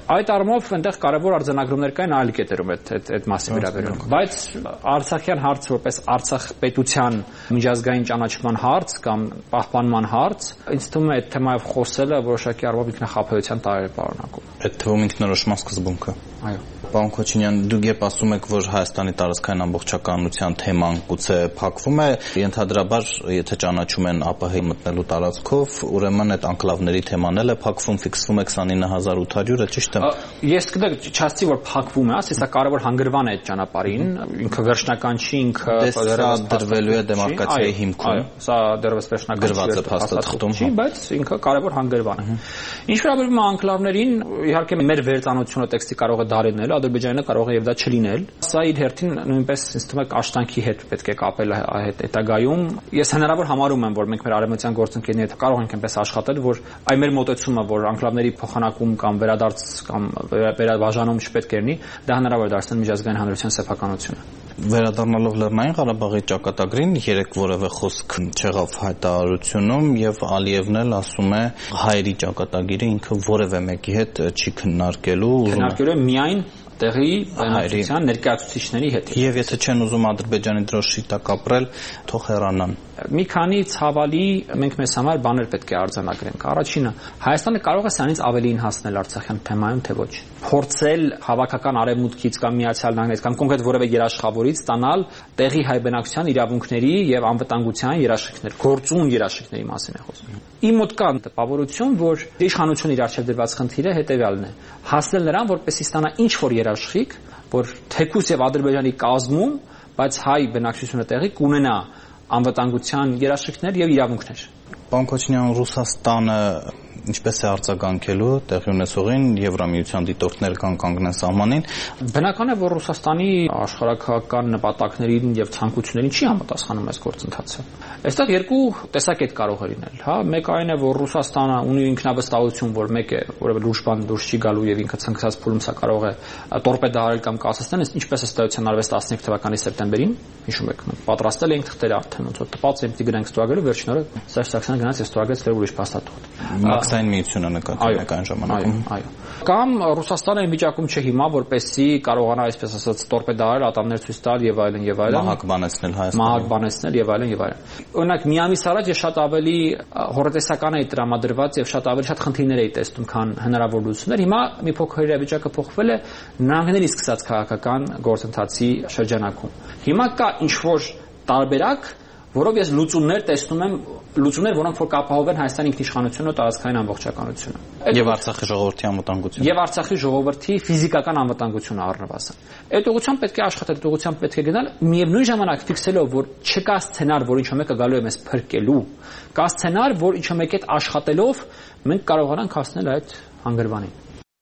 Այդ առումով այնտեղ կարևոր արձանագրումներ կային այլ կետերում այդ այդ այդ մասի վերաբերյալ։ Բայց Արցախյան հարցը որպես Արցախ պետության միջազգային ճանաչման հարց կամ պահպանման հարց, ինձ թվում է այդ թեմայով խոսելը որոշակի առումով ինքնախապեյության տարեր պարունակում։ Այդ թվում ինքնորոշման սկզբունքը։ Այո։ Պարոն Քոչինյան, դուք երբ ասում եք, որ Հայաստանի տարածքային ամբողջականության թեման գուցե փակվում է, ենթադրաբար, եթե ճանաչում են ԱՊՀ-ի մտնելու տարածքով, ուրեմն այդ անկլավների թեման էլ է փակվում, ֆիքսվում է քսանինը հազար ութ հարյուրը, ճիշտ է։ Ես կդեք չասցի, որ փակվում է, ասես սա կարևոր հանգրվան է այդ ճանապարհին, ինքը վերջնական չի, ինքը դրվելու է դեմարկացիայի հիմքում։ Սա դեռևս վերջնական գրված է փաստաթղթում, չի, բայց ինքը կարևոր հանգրվան է։ Ինչ վերաբերում է անկլավներին, իհարկե մեր վերծանոթությունը տեքստի կարող է դարինել, Ադրբեջանը կարող է եւ դա չլինել։ Սա իր հերթին նույնպես ինձ թվում է աշտանքի հետ պետք է կապել այդ հետագայում։ Ես հնարավոր համարում եմ, որ մենք մեր արևմտյան գործընկերների հետ կարող ենք այնպես աշխատել, որ այ մեր մոտեցումը, որ անկլավների փոխանակում կամ վերադարձ կամ վերաբաժանում չպետք է լինի, դա հնարավոր է դարձնել միջազգային հանրության սեփականությունը։ Վերադառնալով Լեռնային Ղարաբաղի ճակատագրին, երեք որևէ խոսք չեղավ հայտարարությունում եւ Ալիևն էլ ասում է հայերի ճակատագիրը ինքը որևէ մեկի հետ չի քննարկելու, քննարկելու է միայն տեղի բնակչության ներկայացուցիչների հետ։ Եվ եթե չեն ուզում Ադրբեջանի դրոշի տակ ապրել, թող հեռանան։ Մի քանի ցավալի մենք մեզ համար բաներ պետք է արձանագրենք։ Առաջինը, Հայաստանը կարող է սրանից ավելին հասնել Արցախյան թեմայում, թե ոչ։ Փորձել հավաքական արևմուտքից կամ Միացյալ Նահանգներից կամ կոնկրետ որևէ երաշխավորից ստանալ տեղի հայ բնակչության իրավունքների եւ անվտանգության երաշխիքներ, գործուն երաշխիքների մասին է խոսքը։ Իմ մոտ կա տպավորություն, որ իշխանությունը իր արժեվ դրված խնդիրը հետեւյալն է. հասնել նրան, որպեսզի ստանա ինչ որ երաշխիք, որ թեկուզ եւ Ադրբեջանի կազմում, բայց հայ բնակչությունը տեղի կունենա անվտանգության երաշխիքներ եւ իրավունքներ։ Պարոն Քոչինյան, Ռուսաստանը ինչպես է արձագանքելու տեղի ունեցողին, Եվրամիության դիտորդներ կան կանգնեն սահմանին։ Բնական է, որ Ռուսաստանի աշխարհակահաղական նպատակներին եւ ցանկություններին չի համապատասխանում այս գործընթացը։ Այստեղ երկու տեսակետ կարող է լինել, հա, մեկը այն է, որ Ռուսաստանը ունի ինքնավստահություն, որ մեկ է, որևէ լուրջ բան դուրս չի գալու եւ ինքը ցնցած փուլում սա կարող է տորպեդարել կամ կասեցնել, ինչպես է ստայության արվեստ տասնյոթ թվականի սեպտեմբերին, հիշում եք, մենք պատրաստել էինք թղթերը արդեն ոնց որ տպած էինք դրանք ստուգելու, վերջին օրը Սերժ Սարգսյանը գնաց եւ ստուգեց դեռ ուրիշ փաստաթուղթ։ Մաքսային միությունը նկատի եք այն ժամանակում։ Այո։ Կամ Ռուսաստանը այն վիճակում չէ հիմա, որպեսզի կարողանա, այսպես ասած, տորպեդարել, ատամներ ցույց տալ եւ այլն եւ այլն։ Մահակ բանեցնել Հայաստանը։ Մահակ բանեցնել եւ այլն եւ այլն։ Օրինակ, մի ամիս առաջ ես շատ ավելի հորետեսական էի տրամադրված եւ շատ ավելի շատ խնդիրներ էի տեսնում, քան հնարավոր լուծումներ։ Հիմա մի փոքր իրավիճակը փոխվել է նրանքների սկսած քաղաքական գործընթացի շրջանակում։ Հիմա կա ինչ որ տարբերակ, որով ես լուծումներ տեսնում եմ, լուծումներ, որոնք որ կապահովեն Հայաստանի ինքնիշխանությունը, տարածքային ամբողջականությունը։ Եվ Արցախի ժողովրդի անվտանգությունը։ Եվ Արցախի ժողովրդի ֆիզիկական անվտանգությունը առնվազն։ Այդ ուղղությամբ պետք է աշխատել, այդ ուղղությամբ պետք է գնալ, միևնույն ժամանակ ֆիքսելով, որ չկա սցենար, որ ինչ-որ մեկը գալու է մեզ փրկելու, կա սցենար, որ ինչ-որ մեկ հետ աշխատելով մենք կարողանանք հասնել այդ հանգրվանին։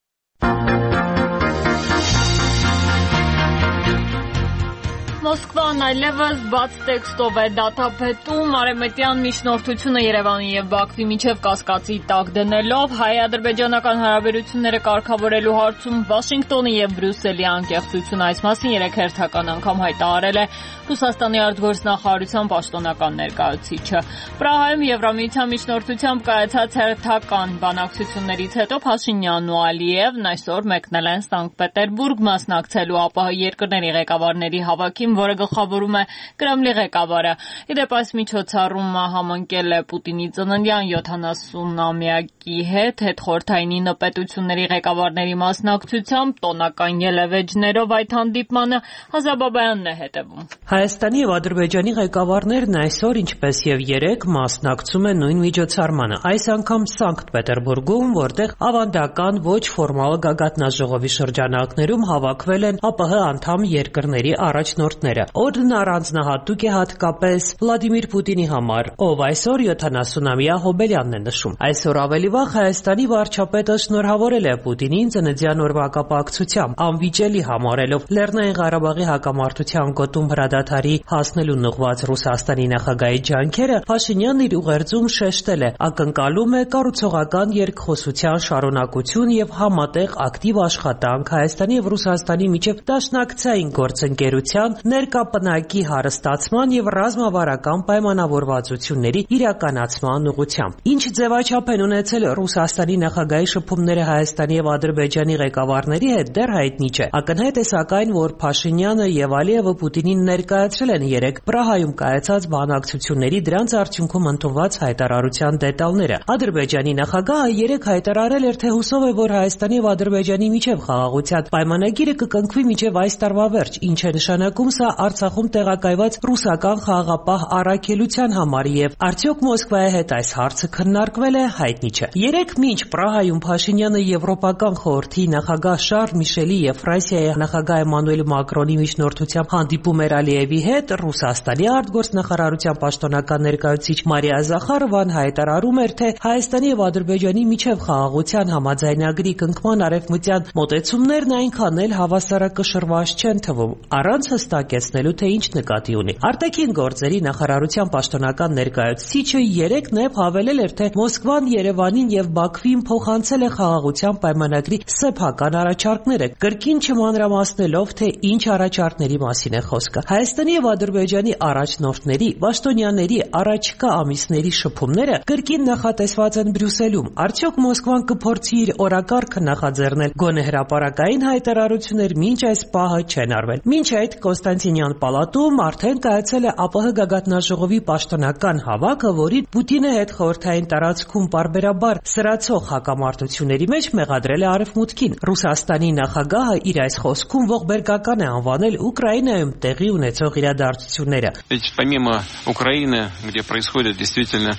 Մոսկվան այլևս բաց տեքստով է դատապետում արևմտյան միջնորդությունը Երևանի եւ Բաքվի միջև կասկածի տակ դնելով հայ-ադրբեջանական հարաբերությունները կարգավորելու հարցում Վաշինգտոնի եւ Բրյուսելի անկեղծությունը այս մասին երեք հերթական անգամ հայտարարել է Ռուսաստանի արտգործնախարարության պաշտոնական ներկայացուցիչը։ Պրահայում Եվրամիության միջնորդությամբ կայացած հերթական բանակցություններից հետո Փաշինյանն ու Ալիևն այսօր մեկնել են Սանկտ Պետերբուրգ մասնակցելու ԱՊՀ երկրների ղեկավարների հավաքին, որը գլխավորում է Կրեմլի ղեկավարը։ Իդեպ այս միջոցառումը համընկել է Պուտինի ծննդյան յոթանասունամյակի հետ, հետխորհրդային ինը պետությունների ղեկավարների մասնակցությամբ տոնական ելևէջներով այդ հանդիպմանը Հազաբաբայանն է հետևում։ Հայաստանի եւ Ադրբեջանի ղեկավարներն այսօր, ինչպես եւ երեկ, մասնակցում են նույն միջոցառմանը, այս անգամ Սանկտ Պետերբուրգում, որտեղ ավանդական ոչ ֆորմալ գագաթնաժողովի շրջանակներում հավաքվել են ԱՊՀ անդամ երկրների առաջնորդները։ Օրն առանձնահատուկ է հատկապես Վլադիմիր Պուտինի համար, ով այսօր յոթանասունամյա հոբելյանն է նշում։ Այսօր ավելի վաղ Հայաստանի վարչապետը շնորհավորել է Պուտինին ծննդյան օրվա կապակցությամբ, անվիճելի համարելով Լեռնային Ղարաբաղի հակամարտության գոտում հրադադարի հասնելուն ուղղված Ռուսաստանի նախագահի ջանքերը, Փաշինյանն իր ուղերձում շեշտել է, ակնկալում է կառուցողական երկխոսության շարունակություն եւ համատեղ ակտիվ աշխատանք Հայաստանի եւ Ռուսաստանի միջև դաշնակցային գործընկերության, ներկա պնակի հարստացման եւ ռազմավարական պայմանավորվածությունների իրականացման ուղղությամբ։ Ինչ ձևաչափ են ունեցել Ռուսաստանի նախագահի շփումները Հայաստանի եւ Ադրբեջանի ղեկավարների հետ, դեռ հայտնի չէ։ Ակնհայտ է սակայն, որ Փաշինյանը եւ Ալիևը Պուտինին ներկայացրել են երեք Պրահայում կայացած բանակցությունների դրանց արդյունքում ընդունված հայտարարության դետալները։ Ադրբեջանի նախագահը երեք հայտարարել էր, թե հուսով է, որ Հայաստանի եւ Ադրբեջանի միջև խաղաղության պայմանագիրը կկնքվի մինչև այս տարվա վերջ, ինչ է նշանակում սա Արցախում տեղակայված ռուսական խաղաղապահ առաքելության համար եւ արդյոք Մոսկվայի հետ այս հարցը քննարկվել է, հայտնի չէ։ Երեք մինչ Պրահայում Փաշինյանը Եվրոպական խորհրդի նախագահ Շարլ Միշելի եւ Ֆրանսիայի նախագահ Էմանուել Մակրոնի միջնորդությամբ հանդիպում էր Ալիևի հետ, Ռուսաստանի արտգործնախարարության պաշտոնական ներկայացուցիչ Մարիա Զախարովան հայտարարում էր, թե Հայաստանի եւ Ադրբեջանի միջև խաղաղության համաձայնագրի կնքման արևմտյան մոտեցումներն այնքան էլ հավասարակշռված չեն թվում, առանց հստակեցնելու, թե ինչ նկատի ունի։ Արտաքին գործերի նախարարության պաշտոնական ներկայացուցիչը երեկ նեւ հավելել էր, թե Մոսկվան Երևանին եւ Բաքվին փոխանցել է խաղաղության պայմանագրի սեփական առաջարկները, կրկին չմանրամասնելով, թե ինչ առաջարկների մասին է խոսքը։ Հայաստանի եւ Ադրբեջանի առաջնորդների, պաշտոնյաների առաջիկա ամիսների շփումները կրկին նախատեսված են Բրյուսելում։ Արդյոք Մոսկվան կփորձի իր օրակարգը նախաձեռնել գոնե հրապարակային հայտարարություններ, մինչ այս պահը չեն արվել։ Մինչ այդ Կոնստանտինյան պալատում արդեն կայացել է ԱՊՀ գագաթնաժողովի պաշտոնական հավաքը, որին Պուտինը հետ խորհրդային տարածքում պարբերաբար սրացող հակամարտությունների մեջ մեղադրել է Արևմուտքին։ Ռուսաստանի նախագահը իր այս խոսքում ողբերգական է անվանել Ուկրաինայում տեղի ունեցող իրադարձությունները։ Ведь помимо Украины, где происходят действительно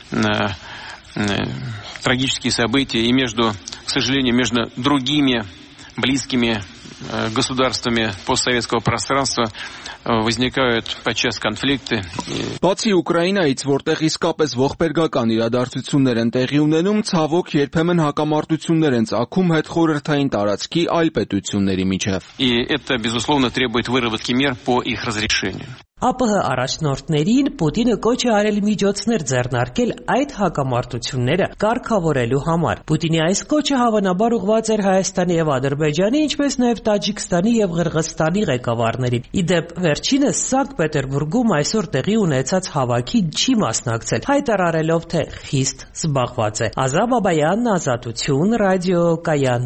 трагические события, и между, к сожалению, между другими близкими государствами постсоветского пространства возникают подчас конфликты. Բացի Ուկրաինայից, որտեղ իսկապես ողբերգական իրադարձություններ են տեղի ունենում, ցավոք երբեմն հակամարտություններ են ծագում հետխորհրդային տարածքի այլ պետությունների միջև։ И это, безусловно, требует выработки мер по их разрешению. ԱՊՀ առաջնորդներին Պուտինը կոչ է արել միջոցներ ձեռնարկել այդ հակամարտությունները կարգավորելու համար։ Պուտինի այս կոչը հավանաբար ուղղված էր Հայաստանի եւ Ադրբեջանի, ինչպես նաեւ Տաջիկստանի եւ Ղրղստանի ղեկավարներին։ Իդեպ վերջինս Սանկտ Պետերբուրգում այսօր տեղի ունեցած հավաքին չի մասնակցել, հայտարարելով, թե խիստ զբաղված է։ Ազա Բաբայան, Ազատություն, ռադիոկայան։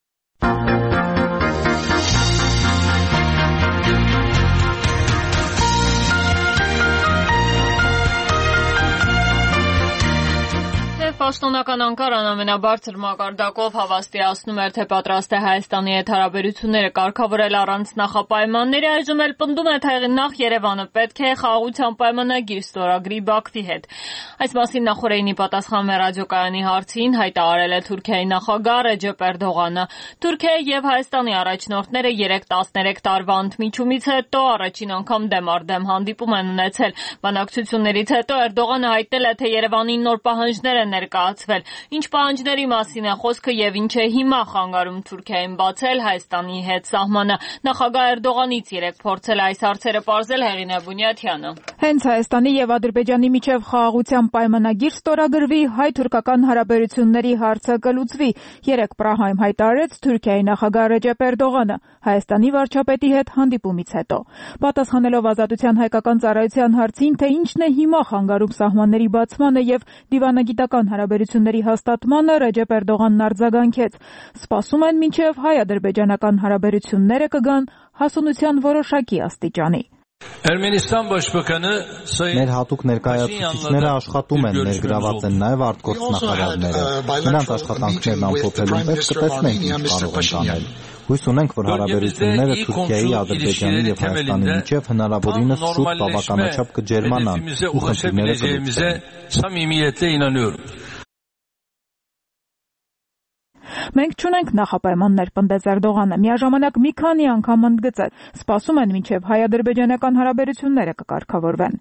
Պաշտոնական Անկարան ամենաբարձր մակարդակով հավաստիացնում էր, թե պատրաստ է Հայաստանի հետ հարաբերությունները կարգավորել առանց նախապայմանների, այժմ էլ պնդում է, թե նախ Երևանը պետք է խաղաղության պայմանագիր ստորագրի Բաքվի հետ։ Այս մասին նախորդին պատասխանում է ռադիոկայանի հարցին, հայտարարել է Թուրքիայի նախագահ Ռեջեփ Էրդողանը։ Թուրքիայի եւ Հայաստանի առաջնորդները երեք տասներեք տարվա ընդմիջումից հետո առաջին անգամ դեմ առ դեմ հանդիպում են ունեցել։ Բանակցություններից հետո Էրդողանը հայտնել է, թե Երևանին նոր պահանջներ են ներկայացվել։ Ինչ պահանջների մասին է խոսքը եւ ինչ է հիմա խանգարում Թուրքիային բացել Հայաստանի հետ սահմանը։ Նախագահ Էրդողանից երեք փորձել այս հարցերը պարզել Հեղինե Բունյաթյանը։ Հենց Հայաստանի եւ Ադրբեջանի միջև խաղաղության պայմանագիր ստորագրվի, հայ-թուրքական հարաբերությունների հարցը կլուծվի։ Երեք Պրահայում հայտարարեց Թուրքիայի նախագահ Ռեջեփ Էրդողանը Հայաստանի վարչապետի հետ հանդիպումից հետո։ Պատասխանելով Ազատության հայկական ծառայության հարցին, թե ինչն է հիմա խանգարում սահմանների բացմանը եւ դիվանագիտական հարաբերությունների հաստատմանը, Ռեջեփ Էրդողանն արձագանքեց. «Սպասում են մինչև հայ-ադրբեջանական հարաբերությունները կգան հասունության որոշակի աստիճանի»։ Ermenistan Başbakanı Sayın Մեր հատուկ ներկայացուցիչները աշխատում են, ներգրաված են նաև արտգործնախարարները։ Նրանց աշխատանքներն ամփոփելուն պես կտեսնենք ինչ կարող են անել։ Հույս ունենք, որ հարաբերությունները Թուրքիայի, Ադրբեջանի եւ Հայաստանի միջև հնարավորինս շուտ բավականաչափ կջերմանան ու խնդիրները կլուծվեն։ Մենք չունենք նախապայմաններ, պնդեց Էրդողանը, միաժամանակ մի քանի անգամ ընդգծել. սպասում են մինչև հայ-ադրբեջանական հարաբերությունները կկարգավորվեն։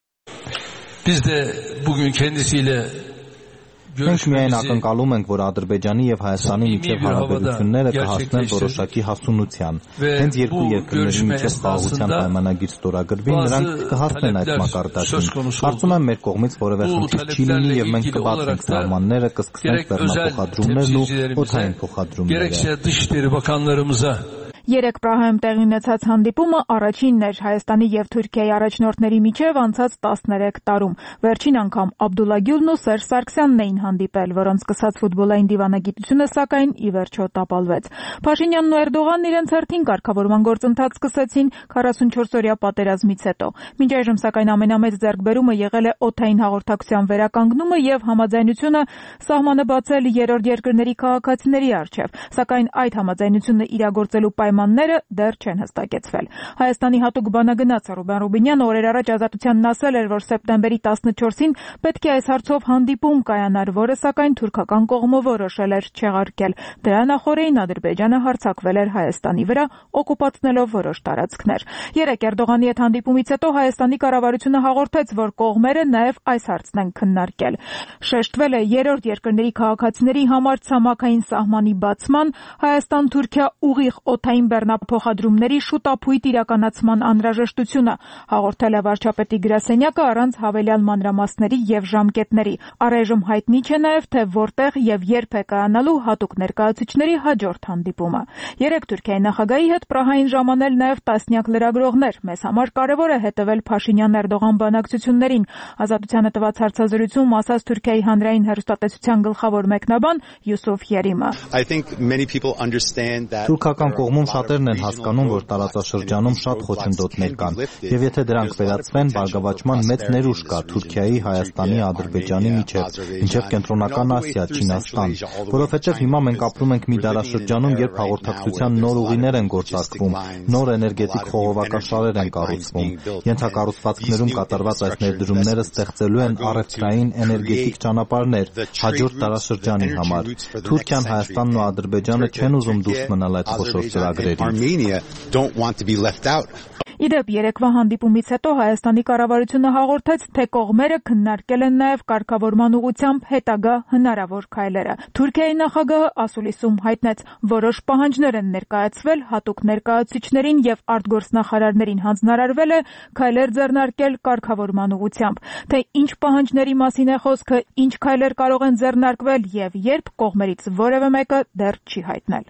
Մենք միայն ակնկալում ենք, որ Ադրբեջանի եւ Հայաստանի միջև հարաբերությունները կհասնեն որոշակի հասունության։ Հենց երկու երկրների միջև խաղաղության պայմանագիր ստորագրվի, նրանք կհասնեն այդ մակարդակին։ Կարծում եմ, մեր կողմից որևէ խնդիր չի լինի եւ մենք կբացենք սահմանները, կսկսենք բեռնափոխադրումներն ու օդային փոխադրումները։ Երեկ Պրահայում տեղի ունեցած հանդիպումը առաջինն էր Հայաստանի եւ Թուրքիայի առաջնորդների միջև անցած տասներեք տարում։ Վերջին անգամ Աբդուլլա Գյուլն ու Սերժ Սարգսյանն էին հանդիպել, որոնց սկսած ֆուտբոլային դիվանագիտությունը սակայն ի վերջո տապալվեց։ Փաշինյանն ու Էրդողանն իրենց հերթին կարգավորման գործընթաց սկսեցին քառասունչորսօրյա պատերազմից հետո։ Մինչ այժմ սակայն ամենամեծ ձեռքբերումը եղել է օդային հաղորդակցության վերականգնումը եւ համաձայնությունը սահմանը բացել երրորդ երկրների քաղաքացիների առջեւ, սակայն այդ համաձայնությունը իրագործելու պայմանները դեռ չեն հստակեցվել։ Հայաստանի հատուկ բանագնաց Ռուբեն Ռուբինյանը օրեր առաջ Ազատությանն ասել էր, որ սեպտեմբերի տասնչորսին պետք է այս հարցով հանդիպում կայանար, որը սակայն թուրքական կողմը որոշել էր չեղարկել։ Դրա նախօրեին Ադրբեջանը հարձակվել էր Հայաստանի վրա, օկուպացնելով որոշ տարածքներ։ Երեկ Էրդողանի հետ հանդիպումից հետո Հայաստանի կառավարությունը հաղորդեց, որ կողմերը նաև այս հարցն են քննարկել։ Շեշտվել է երրորդ երկրների քաղաքացիների համար ցամաքային սահմանի բացման, Հայաստան-Թուրքիա ուղիղ օդային բեռնափոխադրումների շուտապույտ իրականացման անհրաժեշտությունը, հաղորդել է վարչապետի գրասենյակը առանց հավելյալ մանրամասների եւ ժամկետների։ Առայժմ հայտնի չէ նաեւ, թե որտեղ եւ երբ է կայանալու հատուկ ներկայացուցիչների հաջորդ հանդիպումը։ Երեկ Թուրքիայի նախագահի հետ Պրահային ժամանել նաեւ տասնյակ լրագրողներ։ Մեզ համար կարևոր է հետևել Փաշինյան-Էրդողան բանակցություններին։ Ազատությանը տված հարցազրույցում ասաց Թուրքիայի հանրային հեռուստատեսության գլխավոր մեկնաբան Յուսուֆ Երիմը։ Թուրքական կողմում շատերն են հասկանում, որ տարածաշրջանում շատ խոչընդոտներ կան, եւ եթե դրանք վերացվեն, բարգավաճման մեծ ներուժ կա Թուրքիայի, Հայաստանի, Ադրբեջանի միջև, մինչև Կենտրոնական Ասիա, Չինաստան, որովհետեւ հիմա մենք ապրում ենք մի դարաշրջանում, երբ հաղորդակցության նոր ուղիներ են գործարկվում, նոր էներգետիկ խողովակաշարեր են կառուցվում։ Ենթակառուցվածքներում կատարված այս ներդրումները ստեղծելու են առևտրային էներգետիկ ճանապարհներ հաջորդ դարաշրջանի համար։ Թուրքիան, Հայաստանն ու Ադրբեջանը չեն ուզում դուրս մնալ այդ խոշոր ծրագրերից։ Իդեպ երեկվա հանդիպումից հետո Հայաստանի կառավարությունը հաղորդեց, թե կողմերը քննարկել են նաև կարգավորման ուղղությամբ հետագա հնարավոր քայլերը։ Թուրքիայի նախագահը ասուլիսում հայտնեց, որոշ պահանջներ են ներկայացվել հատուկ ներկայացուցիչներին եւ արտգործնախարարներին հանձնարարվել է քայլեր ձեռնարկել կարգավորման ուղղությամբ։ Թե ինչ պահանջների մասին է խոսքը, ինչ քայլեր կարող են ձեռնարկվել եւ երբ, կողմերից որևէ մեկը դեռ չի հայտնել։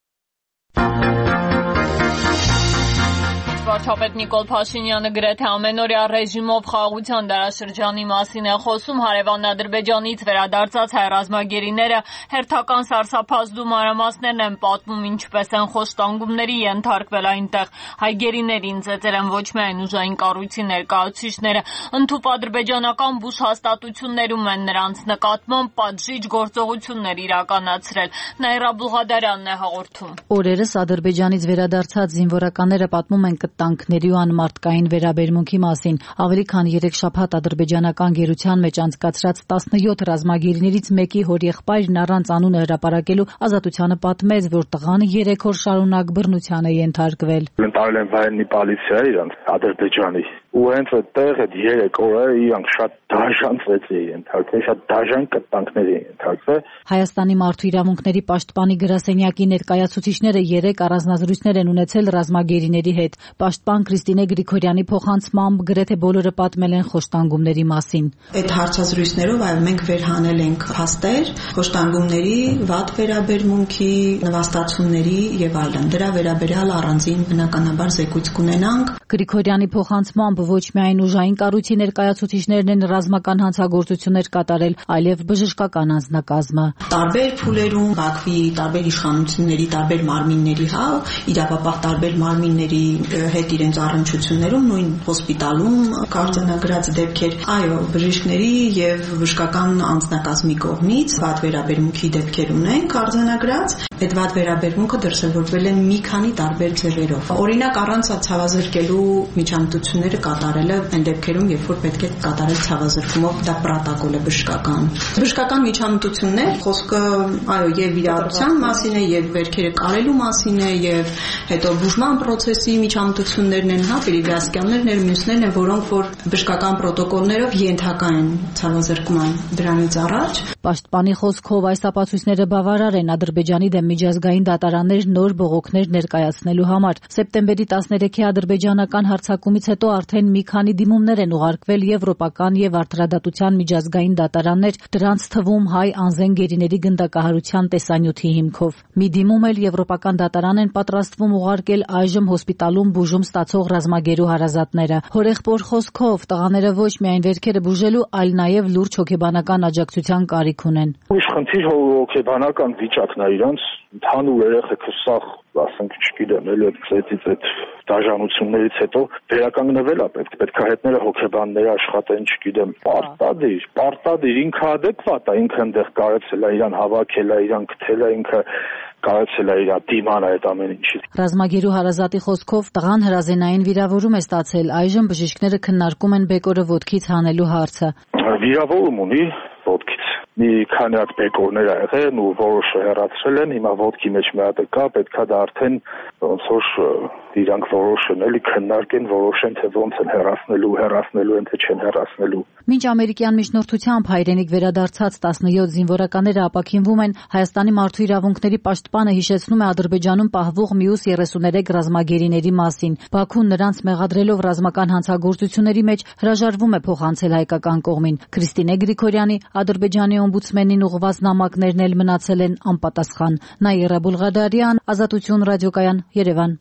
Վարչապետ Նիկոլ Փաշինյանը գրեթե ամենօրյա ռեժիմով խաղաղության դարաշրջանի մասին է խոսում։ Հարևան Ադրբեջանից վերադարձած հայ ռազմագերիները հերթական սարսափազդու մանրամասներն են պատմում, ինչպես են խոշտանգումների ենթարկվել այնտեղ։ Հայ գերիներին ծեծել են ոչ միայն ուժային կառույցի ներկայացուցիչները, ընդհուպ ադրբեջանական բուժ հաստատություններում են նրանց նկատմամբ պատժիչ գործողություններ իրականացրել։ Նաիրա Բուղադարյանն է հաղորդում։ Օրերս Ադրբեջանից վերադարձած զինվորականները պատմում են տանկների ու անմարտկային վերաբերմունքի մասին։ Ավելի քան երեք շաբաթ ադրբեջանական գերության մեջ անցկացրած տասնյոթ ռազմագերիներից մեկի հորեղբայրն առանց անունը հրապարակելու Ազատությանը պատմեց, որ տղան երեք օր շարունակ բռնության է ենթարկվել։ Ընտարել են վայրենի պոլիցիա իրանց Ադրբեջանի ու հենց այդտեղ այդ երեք օրը իրանք շատ դաժան ծեծի են ենթարկվել, շատ դաժան կտանքների են ենթարկվել։ Հայաստանի մարդու իրավունքների պաշտպանի գրասենյակի ներկայացուցիչները երեք առանձնազրույցներ են ունեցել ռազմագերիների հետ։ Պաշտպան Քրիստինե Գրիգորյանի փոխանցմամբ գրեթե բոլորը պատմել են խոշտանգումների մասին։ Այդ հարցազրույցներով այո մենք վերհանել ենք փաստեր, խոշտանգումների, վատ վերաբերմունքի, նվաստացումների եւ այլն։ Դրա վերաբերյալ առանձին բնականաբար զեկույց կունենանք։ Գրիգորյանի փոխանցմամբ ոչ միայն ուժային կառույցի ներկայացուցիչներն են ռազմական հանցագործություններ կատարել, այլև բժշկական անձնակազմը։ Տարբեր փուլերում Բաքվի տարբեր իշխանությունների, տարբեր մարմինների, հա, իրավապահ տարբեր մարմինների հետ իրենց առնչություններում նույն հոսպիտալում կարձանագրած դեպքեր, այո, բժիշկների եւ բժշկական անձնակազմի կողմից վատ վերաբերմունքի դեպքեր ունենք արձանագրած։ Այդ վատ վերաբերմունքը դրսևորվել է մի քանի տարբեր ձևերով։ Օրինակ առանց ցավազրկելու միջամտությունները կատարելը այն դեպքերում, երբ որ պետք է կատարել ցավազրկումով, դա պրոտոկոլ է բժշկական։ Բժշկական միջամտություններ, խոսքը այո, եւ վիրահատության մասին է, եւ վերքերը կարելու մասին է, եւ հետո բուժման process-ի միջամտություններն են, հա, պերիգասկյաններն են, մյուսներն են, որոնք որ բժշկական պրոտոկոլներով ենթակա են ցավազրկման դրանից առաջ։ Պաշտպանի խոսքով այս ապացույցները բավարար են Ադրբեջանի դեմ միջազգային դատարաններ նոր բողոքներ ներկայացնելու համար։ Սեպտեմբերի տասներեքի ադրբեջանական հարձակումից հետո արդեն փոխարեն մի քանի դիմումներ են ուղարկվել եվրոպական եւ արդարադատության միջազգային դատարաններ, դրանց թվում հայ անզեն գերիների գնդակահարության տեսանյութի հիմքով։ Մի դիմում էլ եվրոպական դատարան են պատրաստվում ուղարկել այժմ հոսպիտալում բուժում ստացող ռազմագերու հարազատները։ Հորեղբոր խոսքով տղաները ոչ միայն վերքերը բուժելու, այլ նաեւ լուրջ հոգեբանական աջակցության կարիք ունեն։ Ուրիշ խնդիր հոգեբանական վիճակն է իրանց, ընդհանուր երեխեքը սաղ, ասենք, չգիտեմ, էլի այդ այդ դաժանություններից հետո վերականգնվել է, պետք պետք է հետները հոգեբանները աշխատեն, չգիտեմ, պարտադիր, պարտադիր, ինքը adekvat է, ինքը այնտեղ կարեցել է իրան հավաքել է, իրան գտել է, ինքը կարեցել է իր դիման այդ ամեն ինչի։ Ռազմագերու հարազատի խոսքով տղան հրազենային վիրավորում է ստացել, այժմ բժիշկները քննարկում են բեկորը ոտքից հանելու հարցը։ Վիրավորում ունի ոտքից։ Մի քանի հատ բեկորներ ա եղել ու որոշը հեռացրել են, հիմա ոտքի մեջ մի հատ կա, պետքա դա արդեն ոնց որ իրանք որոշեն, էլի քննարկեն, որոշեն թե ոնց են հեռացնելու, հեռացնելու են թե չեն հեռացնելու։ Մինչ ամերիկյան միջնորդությամբ հայրենիք վերադարձած տասնյոթ զինվորականները ապաքինվում են, Հայաստանի մարդու իրավունքների պաշտպանը հիշեցնում է Ադրբեջանում պահվող մյուս երեսուներեք ռազմագերիների մասին։ Բաքուն նրանց մեղադրելով ռազմական հանցագործությունների մեջ հրաժարվում է փոխանցել հայկական կողմին։ Քրիստինե Գրիգորյանի Ադրբեջանի օմբուդսմենին ուղղված նամակներն էլ մնացել են անպատասխան։ Նաիրա Բուլղադարյան, Ազատություն ռադիոկայան, Երևան։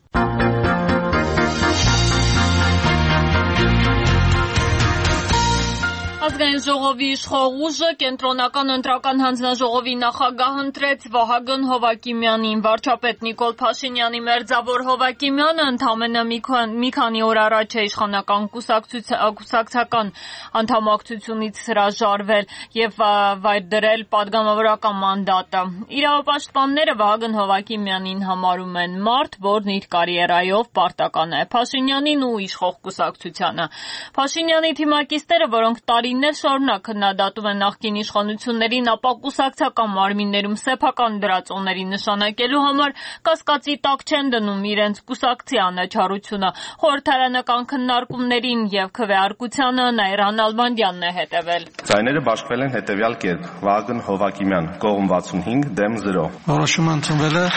Ազգային ժողովի իշխող ուժը կենտրոնական ընտրական հանձնաժողովի նախագահ ընտրեց Վահագն Հովակիմյանին։ Վարչապետ Նիկոլ Փաշինյանի մերձավոր Հովակիմյանը ընդամենը մի քանի օր առաջ է իշխանական կուսակցական անդամակցությունից հրաժարվել եւ վայր դրել падգամավորական մանդատը։ Իրավապաշտպանները Վահագն Հովակիմյանին համարում են մարդ, որն իր կարիերայով պարտական է Փաշինյանին ու իշխող կուսակցությանը։ Փաշինյանի թիմակիցները, որոնք տարի ներ շարունակ քննադատում են նախկին իշխանություններին, ապա կուսակցական մարմիններում սեփական դրածոների նշանակելու համար կասկածի տակ չեն դնում իրենց կուսակցի անաչառությունը։ Խորհրդարանական քննարկումներին եւ քվեարկությանը Նաիրա Նալբանդյանն է հետևել։ Ձայները բաշխվել են հետեւյալ կերպ. Վահագն Հովակիմյան կողմ վաթսունհինգ դեմ զրո։ Որոշումը ընդունվել է։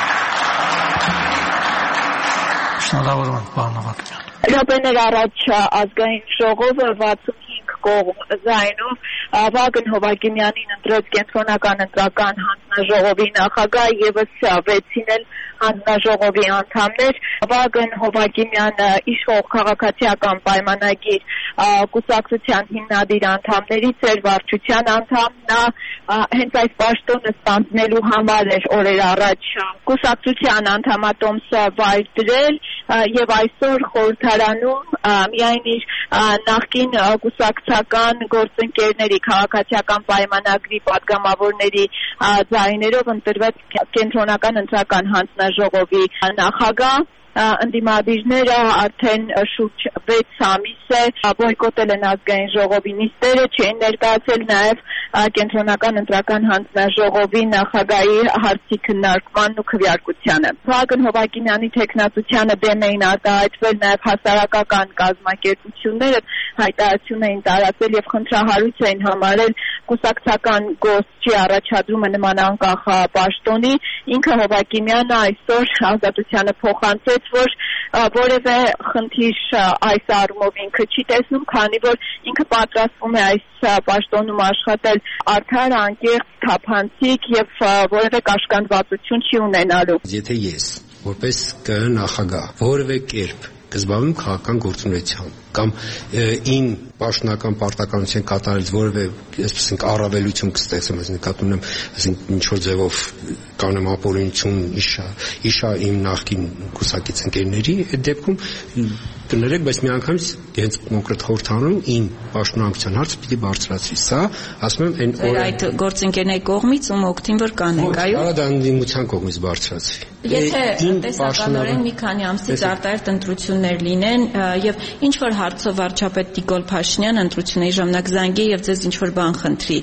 Շնորհավորում եմ, պարոն Հովակիմյան։ Րոպեներ առաջ ազգային ժողովը վաթսուն կողմ ձայնով Վահագն Հովակիմյանին ընտրեց կենտրոնական ընտրական հանձնաժողովի նախագահ, եւս վեցին էլ հանձնաժողովի անդամներ։ Վահագն Հովակիմյանը իշխող քաղաքացիական պայմանագիր կուսակցության հիմնադիր անդամներից էր, վարչության անդամ։ Նա հենց այս պաշտոնը ստանձնելու համար էր օրեր առաջ կուսակցության անդամատոմսը վայր դրել եւ այսօր խորհրդարանում միայն իր նախկին կուսակցական գործընկերների քաղաքացիական պայմանագրի падգամավորների ձայներով ընտրվեց կենտրոնական ընտրական հանձնաժողովի նախագահ։ Ընդդիմադիրները արդեն շուրջ վեց ամիս է բոյկոտել են ազգային ժողովի նիստերը, չեն ներկայացել նաև կենտրոնական ընտրական հանձնաժողովի նախագահի հարցի քննարկմանն ու քվեարկությանը։ Վահագն Հովակիմյանի թեկնածությանը դեմ էին արտահայտվել նաև հասարակական կազմակերպությունները, հայտարարություն էին տարածել եւ խնդրահարույց էին համարել կուսակցական գործչի առաջադրումը նման անկախ պաշտոնի։ Ինքը Հովակիմյանը այսօր ազատությանը փոխանցեց, որ որևէ խնդիր այս առումով ինքը չի տեսնում, քանի որ ինքը պատրաստվում է այս պաշտոնում աշխատել արդար, անկեղծ, թափանցիկ եւ որևէ կաշկանդվածություն չի ունենալու։ Եթե ես որպես ԿԸ նախագահ որևէ կերպ կզբաղվեմ քաղաքական գործունեությամբ կամ ին պաշտոնական պարտականություն կատարելուց որևէ, այսպես ասենք, առավելություն կստեղծեմ, այս նկատում ունեմ, ասենք, ինչ-որ ձևով կանեմ ապօրինություն իշա, իշա իմ նախկին կուսակից ընկերների, այդ դեպքում կներեք, բայց միանգամից հենց կոնկրետ խորհրդանում ին պաշտոնանկության հարցը պիտի բարձրացվի։ Սա, ասում եմ, այն օրը այդ գործընկերների կողմից ում օգտին որ կանենք, այո։ Կարա դա ընդդիմության կողմից բարձրացվի։ Եթե տնտեսականորեն մի քանի ամսից արտահերթ ընտրություններ լինեն եւ ինչ որ հարցով վարչապետ Նիկոլ Փաշինյանը ընտրությունների ժամանակ զանգի եւ ձեզ ինչ որ բան խնդրի,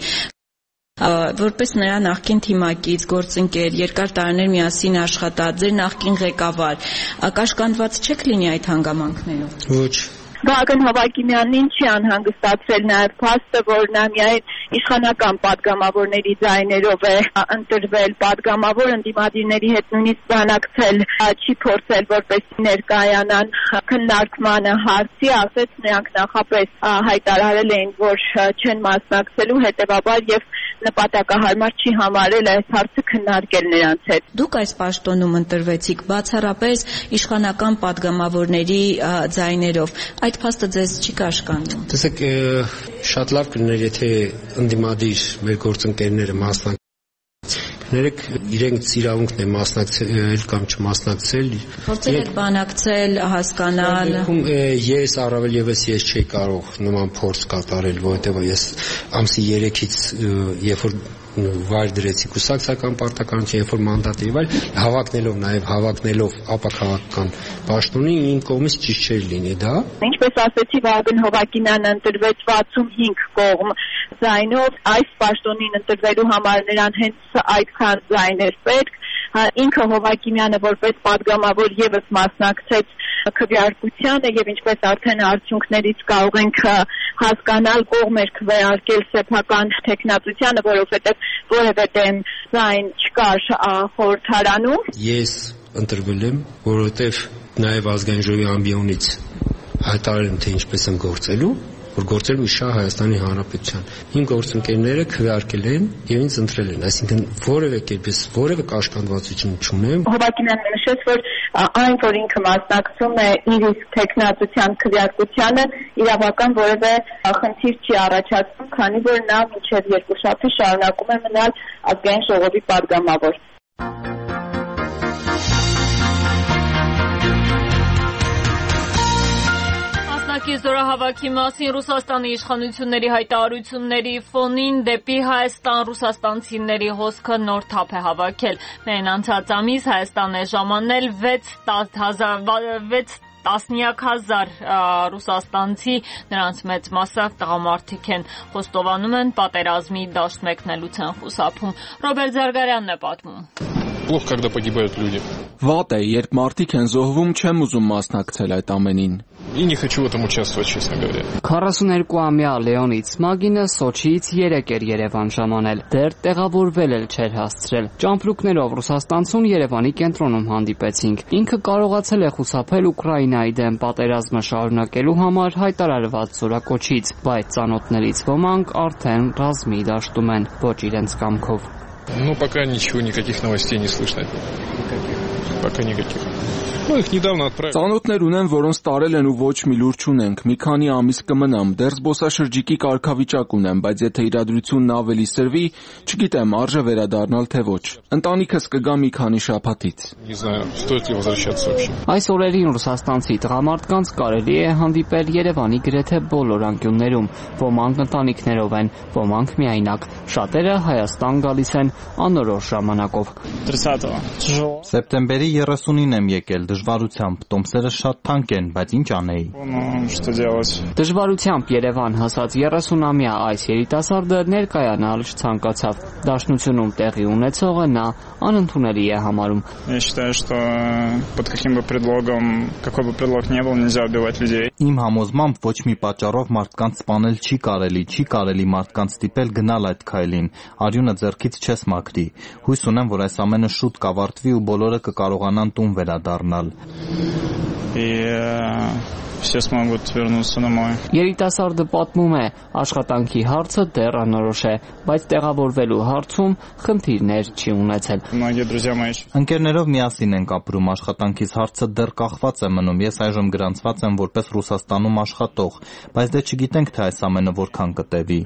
որպես նրա նախկին թիմակից, գործընկեր, երկար տարիներ միասին աշխատած, ձեր նախկին ղեկավար, կաշկանդված չեք լինի այդ հանգամանքներով։ Ոչ։ Վագն Հովակիմյանին չի անհանգստացրել նաև փաստը, որ նա միայն իշխանական падգամավորների ձայներով է ընտրվել падգամավոր, ընդդիմադիրների հետ նույնիսկ բանակցել չի փորձել, որպեսզի ներկայանան քննարկմանը հարցի, ասեց նրանք նախապես հայտարարել էին, որ չեն մասնակցելու, հետևաբար եւ նպատակահարմար չի համարել այս հարցը քննարկել նրանց հետ։ Դուք այս պաշտոնում ընտրվեցիք բացառապես իշխանական падգամավորների ձայներով։ Այդ փաստը ձեզ չի կաշկանդում։ Տեսեք, շատ լավ կլիներ, եթե ընդդիմադիր մեր գործընկերները մասնակցեն։ Ներեք իրենք իրավունքն է մասնակցել կամ չմասնակցել։ Փորձել եք բանակցել, հասկանալ։ Ես առավել եւս ես չէի կարող նման փորձ կատարել, որովհետեւ ես ամսի երեքից երբ որ վայր դրեցի կուսակցական պարտականություն, երբ որ մանդատը եւ այլ հավակնելով նաեւ հավակնելով ապաքաղաքական պաշտոնի ին կողմից ճիշտ չէր լինի դա։ Ինչպես ասեցի, Վագն Հովակիմյանը ընտրվեց վաթսունհինգ կողմ ձայնով, այս պաշտոնին ընտրվելու համար նրան հենց այդքան ձայն էր պետք։ Ինքը Հովակիմյանը որպես падգամավոր եւս մասնակցեց քվեարկությանը եւ ինչպես արդեն արդյունքներից կարող ենք հասկանալ, կողմ էր քվեարկել սեփական տեխնատությանը, որովհետեւ որևէ դեմ ձայն չկար խորհրդարանում։ Ես ընտրվել եմ, որովհետեւ նաեւ ազգային ժողովի ամբիոնից հայտարարել եմ, թե ինչպես եմ գործելու, որ գործելու շահ Հայաստանի Հանրապետության։ Իմ գործընկերները քվեարկել են եւ ինձ ընտրել են, այսինքն որևէ կերպ ես որևէ կաշկանդվածություն չունեմ։ Հովակիմյանը նշեց, որ այն, որ ինքը մասնակցում է իր իսկ տեխնատության քվեարկությանը, իրավական որևէ խնդիր չի առաջացնում, քանի որ նա մինչեւ երկուշաբթի շարունակում է մնալ ազգային ժողովի падգամավոր։ Զորահավաքի մասին Ռուսաստանի իշխանությունների հայտարարությունների ֆոնին դեպի Հայաստան ռուսաստանցիների հոսքը նոր թափ է հավաքել։ Միայն անցած ամիս Հայաստան է ժամանել վեց տասնյակ հազար ռուսաստանցի, նրանց մեծ մասը տղամարդիկ են, խոստովանում են, պատերազմի դաշտ մեկնելուց են խուսափում։ Ռոբերտ Զարգարյանն է պատմում։ Плохо, когда погибают люди. Վատ է, երբ մարդիկ են զոհվում, չեմ ուզում մասնակցել այդ ամենին։ И не хочу в этом участвовать, честно говоря. քառասուներկուամյա Լեոնիդ Սմագինը Սոչիից երեք էր Երևան ժամանել, դեռ տեղավորվել էլ չէր հասցրել։ Ճամփրուկներով Ռուսաստանցուն Երևանի կենտրոնում հանդիպեցինք։ Ինքը կարողացել է խուսափել Ուկրաինայի դեմ պատերազմը շարունակելու համար հայտարարված զորակոչից, բայց ծանոթներից ոմանք արդեն ռազմի դաշտում են, ոչ իրենց կամքով։ Ну, пока ничего, никаких новостей не слышно. Пока никаких. Ну, их недавно отправили. Ծանոթներ ունեն, որոնց տարել են ու ոչ մի լուր չունենք։ Մի քանի ամիս կմնամ, դեռ զբոսաշրջիկի կարգավիճակ ունեմ, բայց եթե իրադրությունն ավելի սրվի, չգիտեմ, արժե վերադառնալ թե ոչ։ Ընտանիքս կգա մի քանի շաբաթից։ Не знаю, стоит ли возвращаться вообще. Այս օրերին ռուսաստանցի տղամարդկանց կարելի է հանդիպել Երևանի գրեթե բոլոր անկյուններում։ Ոմանք ընտանիքներով են, ոմանք միայնակ։ Շատերը Հայաստան գալիս են անորոշ ժամանակով։ Սեպտեմբերի երեսունին եմ եկել դժվարությամբ, տոմսերը շատ թանկ են, բայց ինչ անեի։ Դժվարությամբ Երևան հասած երեսունամյա այս երիտասարդը ներկայանալ չցանկացավ։ Դաշնությունում տեղի ունեցողը նա անընդունելի է համարում։ Իմ համոզմամբ ոչ մի պատճառով մարդկանց սպանել չի կարելի, չի կարելի մարդկանց ստիպել գնալ այդ քայլին, արյունը ձեռքից չես մաքրի։ Հույս ունեմ, որ այս ամենը շուտ կավարտվի ու բոլորը կկարողանան տուն վերադառնալ։ все смогут вернуться домой։ Երիտասարդը պատմում է, աշխատանքի հարցը դեռ անորոշ է, բայց տեղավորվելու հարցում խնդիրներ չի ունեցել։ Ընկերներով միասին ենք ապրում, աշխատանքից հարցը դեռ կախված է մնում։ Ես այժմ գրանցված եմ որպես Ռուսաստանում աշխատող, բայց դե չգիտենք, թե այս ամենը որքան կտևի։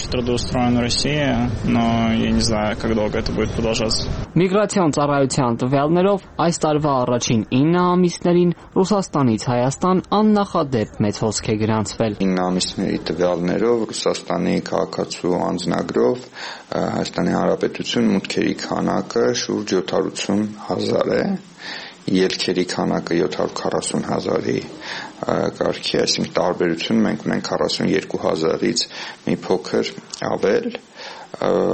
Միգրացիոն ծառայության տվյալներով այս տարվա առաջին ինը ամիսներին Ռուսաստանից Հայաստան աննախադեպ մեծ հոսք է գրանցվել։ ինը ամիսների տվյալներով Ռուսաստանի քաղաքացու անձնագրով Հայաստանի Հանրապետություն մուտքերի քանակը շուրջ յոթսուն հազար է, ելքերի քանակը յոթ հարյուր քառասուն հազարի կարգի, այսինքն տարբերություն մենք ունենք քառասուն երկու հազարից մի փոքր ավել։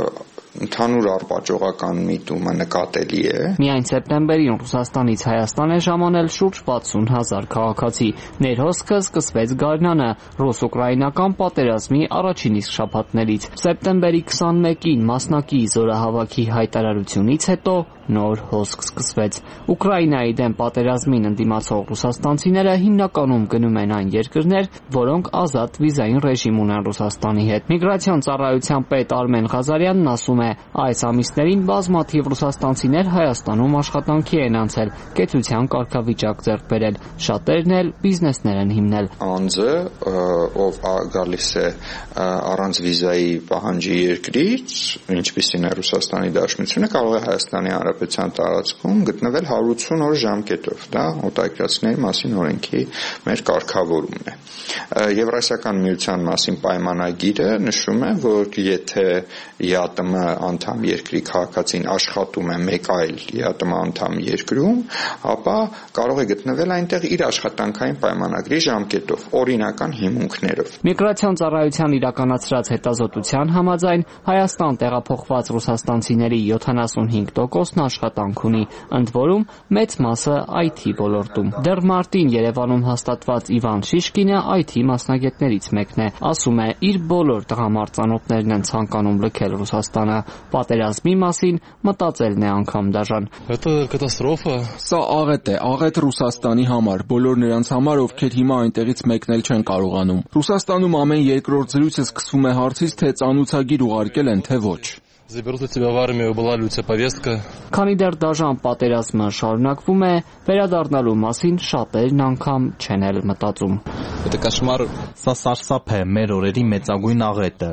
ընդհանուր արբաճողական միտումը նկատելի է։ Միայն սեպտեմբերին Ռուսաստանից Հայաստան է ժամանել շուրջ վաթսուն հազար քաղաքացի։ Ներհոսքը սկսվեց գարնանը ռուս-ուկրաինական պատերազմի առաջին իսկ շաբաթներից։ Սեպտեմբերի քսանմեկին մասնակի զորահավաքի հայտարարությունից հետո նոր հոսք սկսվեց։ Ուկրաինայի դեմ պատերազմին ընդդիմացող ռուսաստանցիները հիմնականում գնում են այն երկրներ, որոնք ազատ վիզային ռեժիմ ունեն Ռուսաստանի հետ։ Միգրացիոն ծառայության պետ Արմեն Ղազարյանն ասում է, այս ամիսներին բազմաթիվ ռուսաստանցիներ Հայաստանում աշխատանքի են անցել, կեցության կարգավիճակ ձեռք բերել, շատերն էլ բիզնեսներ են հիմնել։ Անձը, ով գալիս է առանց վիզայի պահանջի երկրից, ինչպիսին է Ռուսաստանի Դաշնությունը, կարող է Հայաստանի Հանրապետության տարածքում գտնվել հարյուր ութսուն օր ժամկետով, դա օտարերկրացիների մասին օրենքի մեր կարգավորումն է։ Եվրասիական միության մասին պայմանագիրը նշում է, որ եթե ԵԱՏՄ անդամ երկրի քաղաքացին աշխատում է մեկ այլ ԵԱՏՄ անդամ երկրում, ապա կարող է գտնվել այնտեղ իր աշխատանքային պայմանագրի ժամկետով, օրինական հիմունքներով։ Միգրացիոն ծառայության իրականացրած հետազոտության համաձայն Հայաստան տեղափոխված ռուսաստանցիների յոթանասունհինգ տոկոսն աշխատանք ունի, ընդ որում մեծ մասը այ թի ոլորտում։ Դեռ մարտին Երևանում հաստատված Իվան Շիշկինը այ թի մասնագետներից մեկն է, ասում է, իր բոլոր տղամարդ ծանոթներն են ցանկանում լքել Ռուսաստանը, պատերազմի մասին մտածելն է անգամ դաժան։ Это կատաստրոֆա։ Սա աղետ է, աղետ Ռուսաստանի համար, բոլոր նրանց համար, ովքեր հիմա այնտեղից մեկնել չեն կարողանում։ Ռուսաստանում ամեն երկրորդ զրույցը սկսվում է հարցից, թե ծանուցագիր уղարկել են, թե ոչ։ Заберут у тебя в армию, была ли у тебя повестка? Քանի դեռ դաժան պատերազմը շարունակվում է, վերադառնալու մասին շատերն անգամ չեն էլ մտածում։ Это кошмар։ Սա սարսափ է, մեր օրերի մեծագույն աղետը։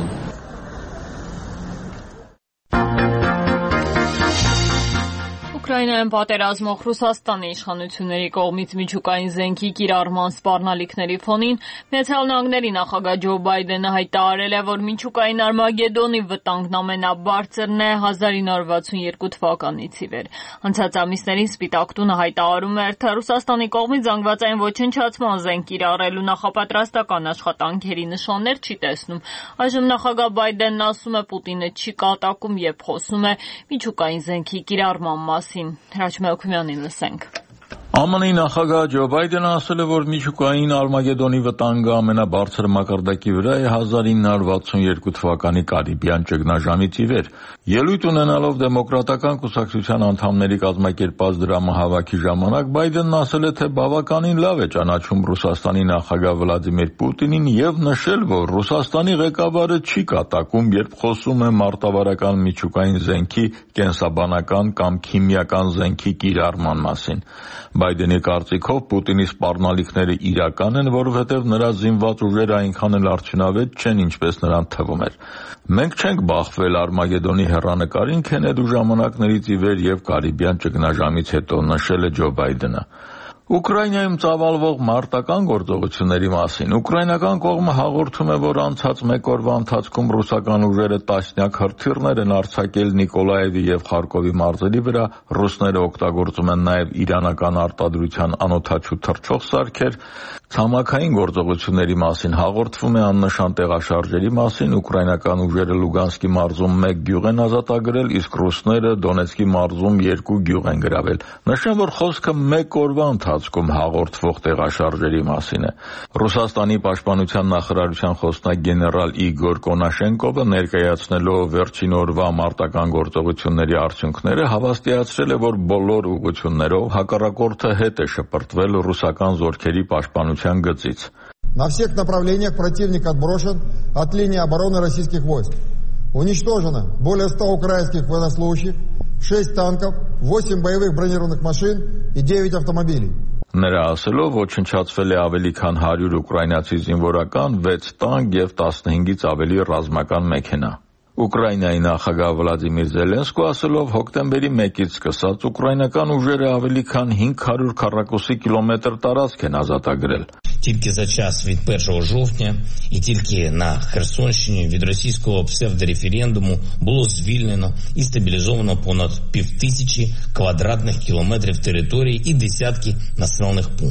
Ուկրաինայում պատերազմող Ռուսաստանի իշխանությունների կողմից միջուկային զենքի կիրառման սպառնալիքների ֆոնին Միացյալ Նահանգների նախագահ Ջո Բայդենը հայտարարել է, որ միջուկային Արմագեդոնի վտանգն ամենաբարձրն է հազար ինը հարյուր վաթսունյերկու թվականից ի վեր։ Անցած ամիսներին Սպիտակ տունը հայտարարում էր, թե Ռուսաստանի կողմից զանգվածային ոչնչացման զենք կիրառելու նախապատրաստական աշխատանքերի նշաններ չի տեսնում։ Այժմ նախագահ Բայդենն ասում է, Պուտինը չի կատակում եւ խոսում է միջուկային զենքի կիրառման մասին։ Հրաչ Մելքումյանին լսենք։ ԱՄՆ-ի նախագահ Ջո Բայդենը ասել է, որ միջուկային Արմագեդոնի վտանգը ամենաբարձր մակարդակի վրա է հազար ինը հարյուր վաթսունյերկու թվականի Կարիբյան ճգնաժամից ի վեր։ Ելույթ ունենալով դեմոկրատական կուսակցության անդամների կազմակերպած դրամահավաքի ժամանակ Բայդենն ասել է, թե բավականին լավ է ճանաչում Ռուսաստանի նախագահ Վլադիմիր Պուտինին եւ նշել, որ Ռուսաստանի ղեկավարը չի կատակում, երբ խոսում է մարտավարական միջուկային զենքի, կենսաբանական կամ քիմիական զենքի կիրառման մասին։ Բայդենի կարծիքով Պուտինի սպառնալիքները իրական են, որովհետև նրա զինված ուժերը այնքան էլ արդյունավետ չեն, ինչպես նրան թվում էր։ Մենք չենք բախվել Արմագեդոնի հեռանկարին Քենեդու ժամանակներից ի վեր եւ Կարիբյան ճգնաժամից հետո, նշել է Ջո Բայդենը։ Ուկրաինայում ծավալվող մարտական գործողությունների մասին ուկրաինական կողմը հաղորդում է, որ անցած մեկ օրվա ընթացքում ռուսական ուժերը տասնյակ հրթիռներ են արձակել Նիկոլաևի եւ Խարկովի մարզերի վրա, ռուսները օգտագործում են նաեւ իրանական արտադրության անօդաչու թռչող սարքեր։ Ցամաքային գործողությունների մասին հաղորդվում է աննշան տեղաշարժերի մասին, ուկրաինական ուժերը Լուգանսկի մարզում մեկ գյուղ են ազատագրել, իսկ ռուսները Դոնեցկի մարզում երկու գյուղ են գրավել։ Նշեմ, որ խոսքը մեկ օրվա ընթացքում հաղորդվող տեղաշարժերի մասին է։ Ռուսաստանի պաշտպանության նախարարության խոսնակ գեներալ Իգոր Կոնաշենկովը ներկայացնելով վերջին օրվա մարտական գործողությունների արդյունքները հավաստիացրել է, որ բոլոր ուղղություններով հակառակորդը հետ է շպրտվել ռուսական զորքերի պաշտպանության գծից։ На всех направлениях противник отброшен от линии обороны российских войск. Уничтожено более ста украинских военнослужащих, шесть танков, восемь боевых бронированных машин и девять автомобилей. Նրա ասելով ոչնչացվել է ավելի քան հարյուր ուկրաինացի զինվորական, վեց տանկ եւ տասնհինգից ավելի ռազմական մեքենա։ Ուկրաինայի նախագահ Վլադիմիր Զելենսկու ասելով հոկտեմբերի մեկից սկսած ուկրաինական ուժերը ավելի քան հինգ հարյուր քառակուսի կիլոմետր տարածք են азатագրել։ Тільки за час від першого жовтня і тільки на Херсонщині від російського псевдореферендуму було звільнено і стабілізовано понад півтисячі квадратних кілометрів території і десятки населених пунктів.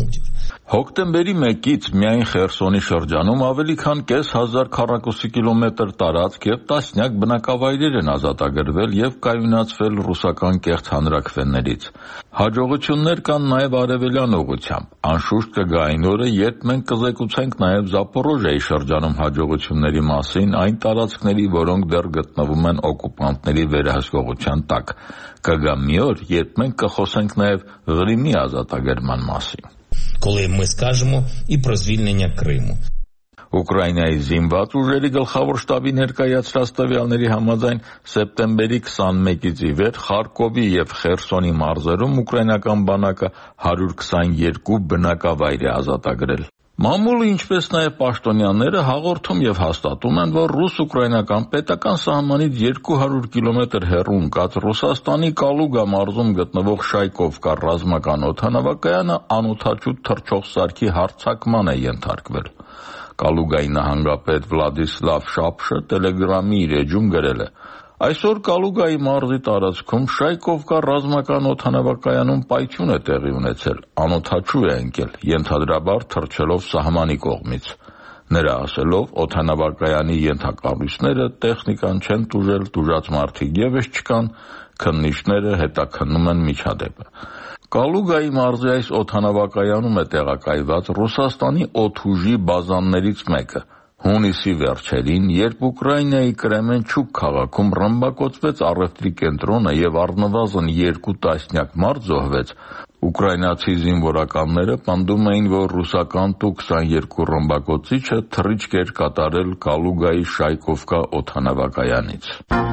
Հոկտեմբերի մեկից միայն Խերսոնի շրջանում ավելի քան կես հազար քառակուսի կիլոմետր տարածք եւ տասնյակ բնակավայրեր են ազատագրվել եւ կայունացվել ռուսական կեղծ հանրաքվեներից։ Հաջողություններ կան նաեւ արևելյան ուղղությամբ։ Անշուշտ կգա այն օրը, երբ մենք կզեկուցենք նաեւ Զապորոժիայի շրջանում հաջողությունների մասին այն տարածքների, որոնք դեռ գտնվում են օկուպանտների վերահսկողության տակ։ Կգա մի օր, երբ մենք կխոսենք նաեւ Ղրիմի ազատագրման մասին։ Коли ми скажемо і про звільнення Криму. Ուկրաինայի զինված ուժերի գլխավոր շտաբի ներկայացրած տվյալների համաձայն սեպտեմբերի քսանմեկից ի վեր Խարկովի եւ Խերսոնի մարզերում ուկրաինական բանակը հարյուր քսաներկու բնակավայր է ազատագրել։ Մամուլը, ինչպես նաև պաշտոնյաները հաղորդում եւ հաստատում են, որ ռուս-ուկրաինական պետական սահմանից երկու հարյուր կիլոմետր հեռու ընկած Ռուսաստանի Կալուգա մարզում գտնվող Շայկովկա ռազմական օդանավակայանը անօդաչու թռչող սարքի հարձակման է ենթարկվել։ Կալուգայի նահանգապետ Վլադիսլավ Շապշը տելեգրամի իր էջում գրել է. Այսօր Կալուգայի մարզի տարածքում Շայկովկա ռազմական օդանավակայանում պայթյուն է տեղի ունեցել, անօդաչու է ընկել, ենթադրաբար թռչելով սահմանի կողմից։ Նրա ասելով, օդանավակայանի ենթակառույցները տեխնիկան չեն տուժել, տուժած մարդիկ ևս չկան, քննիչները հետաքննում են միջադեպը։ Կալուգայի մարզի այս օդանավակայանում է տեղակայված Ռուսաստանի օդուժի բազաներից մեկը։ Հունիսի վերջերին, երբ Ուկրաինայի Կրեմենչուկ քաղաքում ռմբակոծվեց առևտրի կենտրոնը եւ առնվազն երկու տասնյակ մարդ զոհվեց, ուկրաինացի զինվորականները պնդում էին, որ ռուսական Տու քսաներկու ռմբակոծիչը թռիչք էր կատարել Կալուգայի Շայկովկա օդանավակայանից։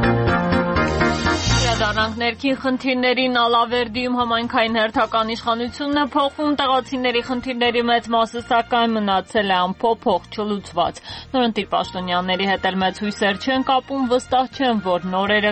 Դառնանք ներքին խնդիրներին, Ալավերդիում համայնքային հերթական իշխանությունն է փոխվում, տեղացիների խնդիրների մեծ մասը սակայն մնացել է անփոփոխ, չլուծված։ Նորընտիր պաշտոնյաների հետ էլ մեծ հույսեր չեն կապում, վստահ չեն, որ նորերը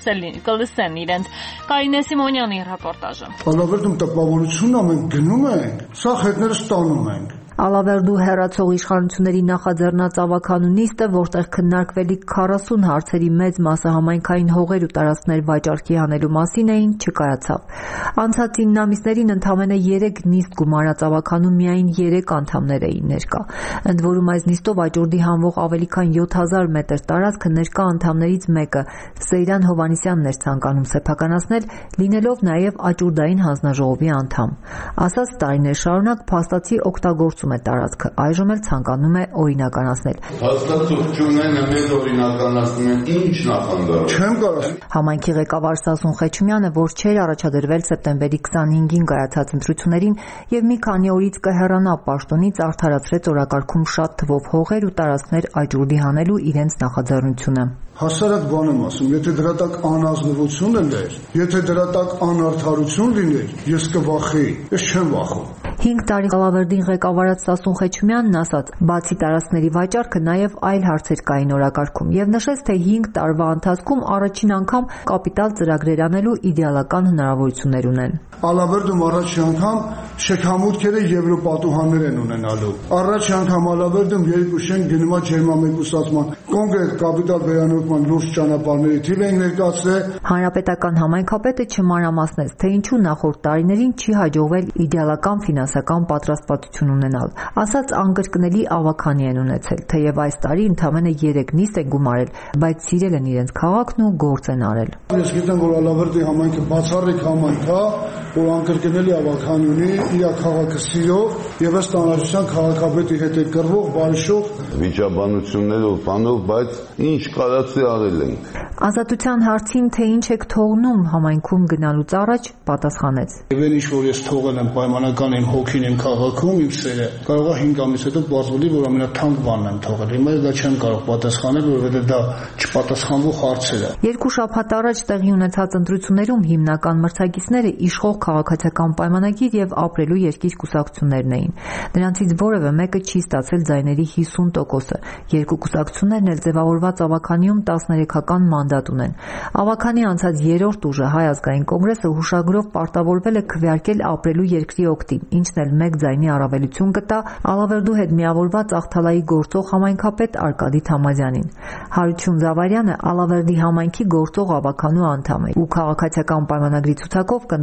կլսեն իրենց։ Կարինե Սիմոնյանի ռեպորտաժը։ Ալավերդում տպավորությունն է, մենք գնում ենք, սա հետները ստանում ենք։ Ալավերդու հեռացող իշխանությունների նախաձեռնած ավագանու նիստը, որտեղ քննարկվելիք քառասուն հարցերի մեծ մասը համայնքային հողեր ու տարածքներ վաճառքի հանելու մասին էին, չկայացավ։ Անցած ինը ամիսներին ընդամենը երեք նիստ գումարած ավագանու միայն երեք անդամներ էին ներկա։ Ընդ որում այս նիստով աճուրդի հանվող ավելի քան յոթ հազար մետր տարածքը ներկա անդամներից մեկը Սեյրան Հովհաննիսյանն էր ցանկանում սեփականացնել, լինելով նաև աճուրդային հանձնաժողովի անդամ։ Ասած տարիներ շարունակ փաստացի օգտագործում է տարածքը, այժմ էլ ցանկանում է օրինականացնել։ Հաստատությունն մեզ օրինականացնում են, ինչ նախանձարում։ Չեմ կարող։ Համայնքի ղեկավար Սասուն Խեչումյանը, որ չէր առաջադրվել սեպտեմբերի քսանհինգին կայացած ընտրություններին եւ մի քանի օրից կհեռանա պաշտոնից, արդարացրեց օրակարգում շատ թվով հողեր ու տարածքներ աճուրդի հանելու իրենց նախաձեռնությունը։ Հասարակ բան եմ ասում, եթե դրա տակ անազնվություն լիներ, եթե դրա տակ անարդարություն լիներ, ես կվախեի, ես չեմ վախում։ հինգ տարի Ալավերդին ղեկավարած Սասուն Խեչումյանն ասաց, բացի տարածքների վաճառքը նաև այլ հարցեր կային օրակարգում եւ նշեց, թե հինգ տարվա ընթացքում առաջին անգամ կապիտալ ծրագրեր անելու իդեալական հնարավորություններ ունեն։ Ալավերդում առաջին անգամ շքամուտքերը եվրոպատուհաններ են ունենալու։ Առաջին անգամ Ալավերդում երկու շենք գնումա ջերմամեկուսացման կոնկրետ կապիտալ վերանորոգման լուրջ ճանապարհների թիվ են ներկայացրել։ Հանրապետական համայնքապետը չմանրամասնեց, թե ինչու նախորդ տարիներին չի հաջողվել իդեալական ֆինանսական պատրաստվածություն ունենալ։ Ասած անկրկնելի ավագանի են ունեցել, թեև այս տարի ընդամենը երեք նիստ են գումարել, բայց սիրել են իրենց քաղաքն ու գործ են արել։ Ես գիտեմ, որ Ալավերդի համայնքը բացառիկ համայնք է, որ անկրկնելի ավագան ունի, իր քաղաքը սիրող եւ ըստ անհրաժեշտության քաղաքապետի հետ է կռվող, բարիշող վիճաբանություններով բանով, բայց ինչ կարացի արել ենք։ Ազատության հարցին, թե ինչ եք թողնում համայնքում գնալուց առաջ, պատասխանեց։ Եվ այն ինչ որ ես թողել եմ պայմանական իմ հոգին եմ քաղաքում, իմ սերը, կարող է հինգ ամիս հետո բացվի, որ ամենաթանկ բանն եմ թողել։ Հիմա դա չեմ կարող պատասխանել, որովհետեւ դա չպատասխանվող հարցեր է։ Երկու շաբաթ առաջ տեղի ունեցած ընտրություններում հիմնական մրցակիցները իշխող քաղաքացիական պայմանագիր եւ ապրելու երկիր կուսակցություններն էին։ Նրանցից որևէ մեկը չի ստացել ձայների հիսուն տոկոսը։ Երկու կուսակցություններն էլ ձևավորված ավականիում տասներեքական մանդատ ունեն։ Ավականի անցած երրորդ ուժը Հայ ազգային կոնգրեսը հուշագրով պարտավորվել է քվեարկել ապրելու երկրի օգտին, ինչն էլ մեկ ձայնի առավելություն կտա Ալավերդու հետ միավորված Աղթալայի գործող համայնքապետ Արկադի Թամազյանին։ Հարություն Զավարյանը Ալավերդի համայնքի գործող ավականու անդամ է ու քաղաքացիական պայմանագրի ցուցակով կընդգրկվի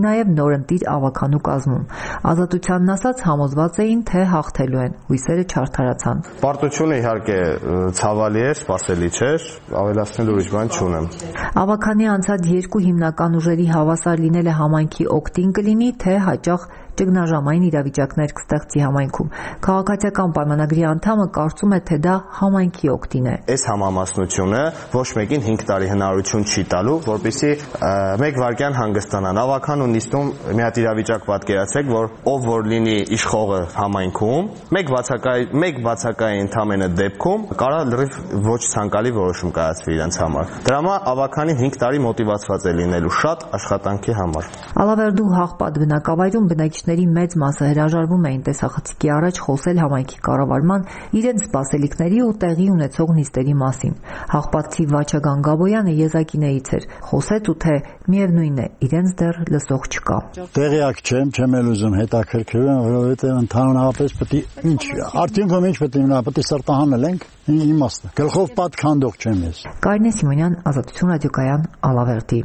նաև նորընտիր ավականու կազմում։ Ազատությանն ասած համոզված էին, թե հաղթելու են, հույսերը չարդարացան։ Պարտությունը իհարկե ցավալի էր, սպասելի չէր, ավելացնել ուրիշ բան չունեմ։ Ավականի անցած երկու հիմնական ուժերի հավասար լինելը համայնքի օգտին կլինի, թե հաճախ ճգնաժամային իրավիճակներ կստեղծի համայնքում։ Քաղաքացիական պայմանագրի անդամը կարծում է, թե դա համայնքի օգտին է։ Այս համամասնությունը ոչ մեկին հինգ տարի հնարավորություն չի տալու, որպեսզի մեկ վայրկյան հանգստանան։ Ավական ու նիստում մի հատ իրավիճակ պատկերացրեք, որ ով որ լինի իշխողը համայնքում, մեկ բացակայ մեկ բացակայ ընդամենը դեպքում կարա լրիվ ոչ ցանկալի որոշում կայացվի իրենց համար։ Դրա համար ավականին հինգ տարի մոտիվացված է լինելու շատ աշխատանքի համար։ Ալավերդու Հաղպատ բնակավայրում բնակիչների մեծ մասը հրաժարվում էին տեսախցիկի առաջ խոսել համայնքի կառավարման իրենց սպասելիքների ու տեղի ունեցող նիստերի մասին։ Հաղպատցի Վաչագան Գաբոյանը եզակիներից էր, խոսեց ու թե միևնույն է, իրենց դեռ լսող չկա։ Տեղյակ չեմ, չեմ էլ ուզում հետաքրքրվել, որովհետև ընդհանրապես պետք է ինչ արդյունքում ինչ պետք է մնա, պետք է սրտահանել ենք իմաստը։ Գլխով պատքանդող չեմ ես։ Կարինե Սիմոնյան, Ազատություն ռադիոկայան, Ալավերդի։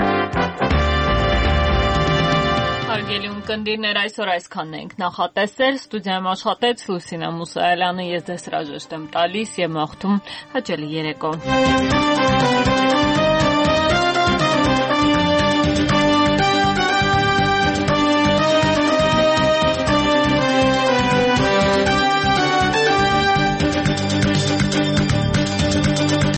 Հարգելի ունկնդիրներ, այսօր այսքանն ենք նախատեսել, ստուդիայում աշխատեց Լուսինա Մուսայելյանը, ես դες հրաժեշտ եմ տալիս և մաղթում հաճելի երեկո։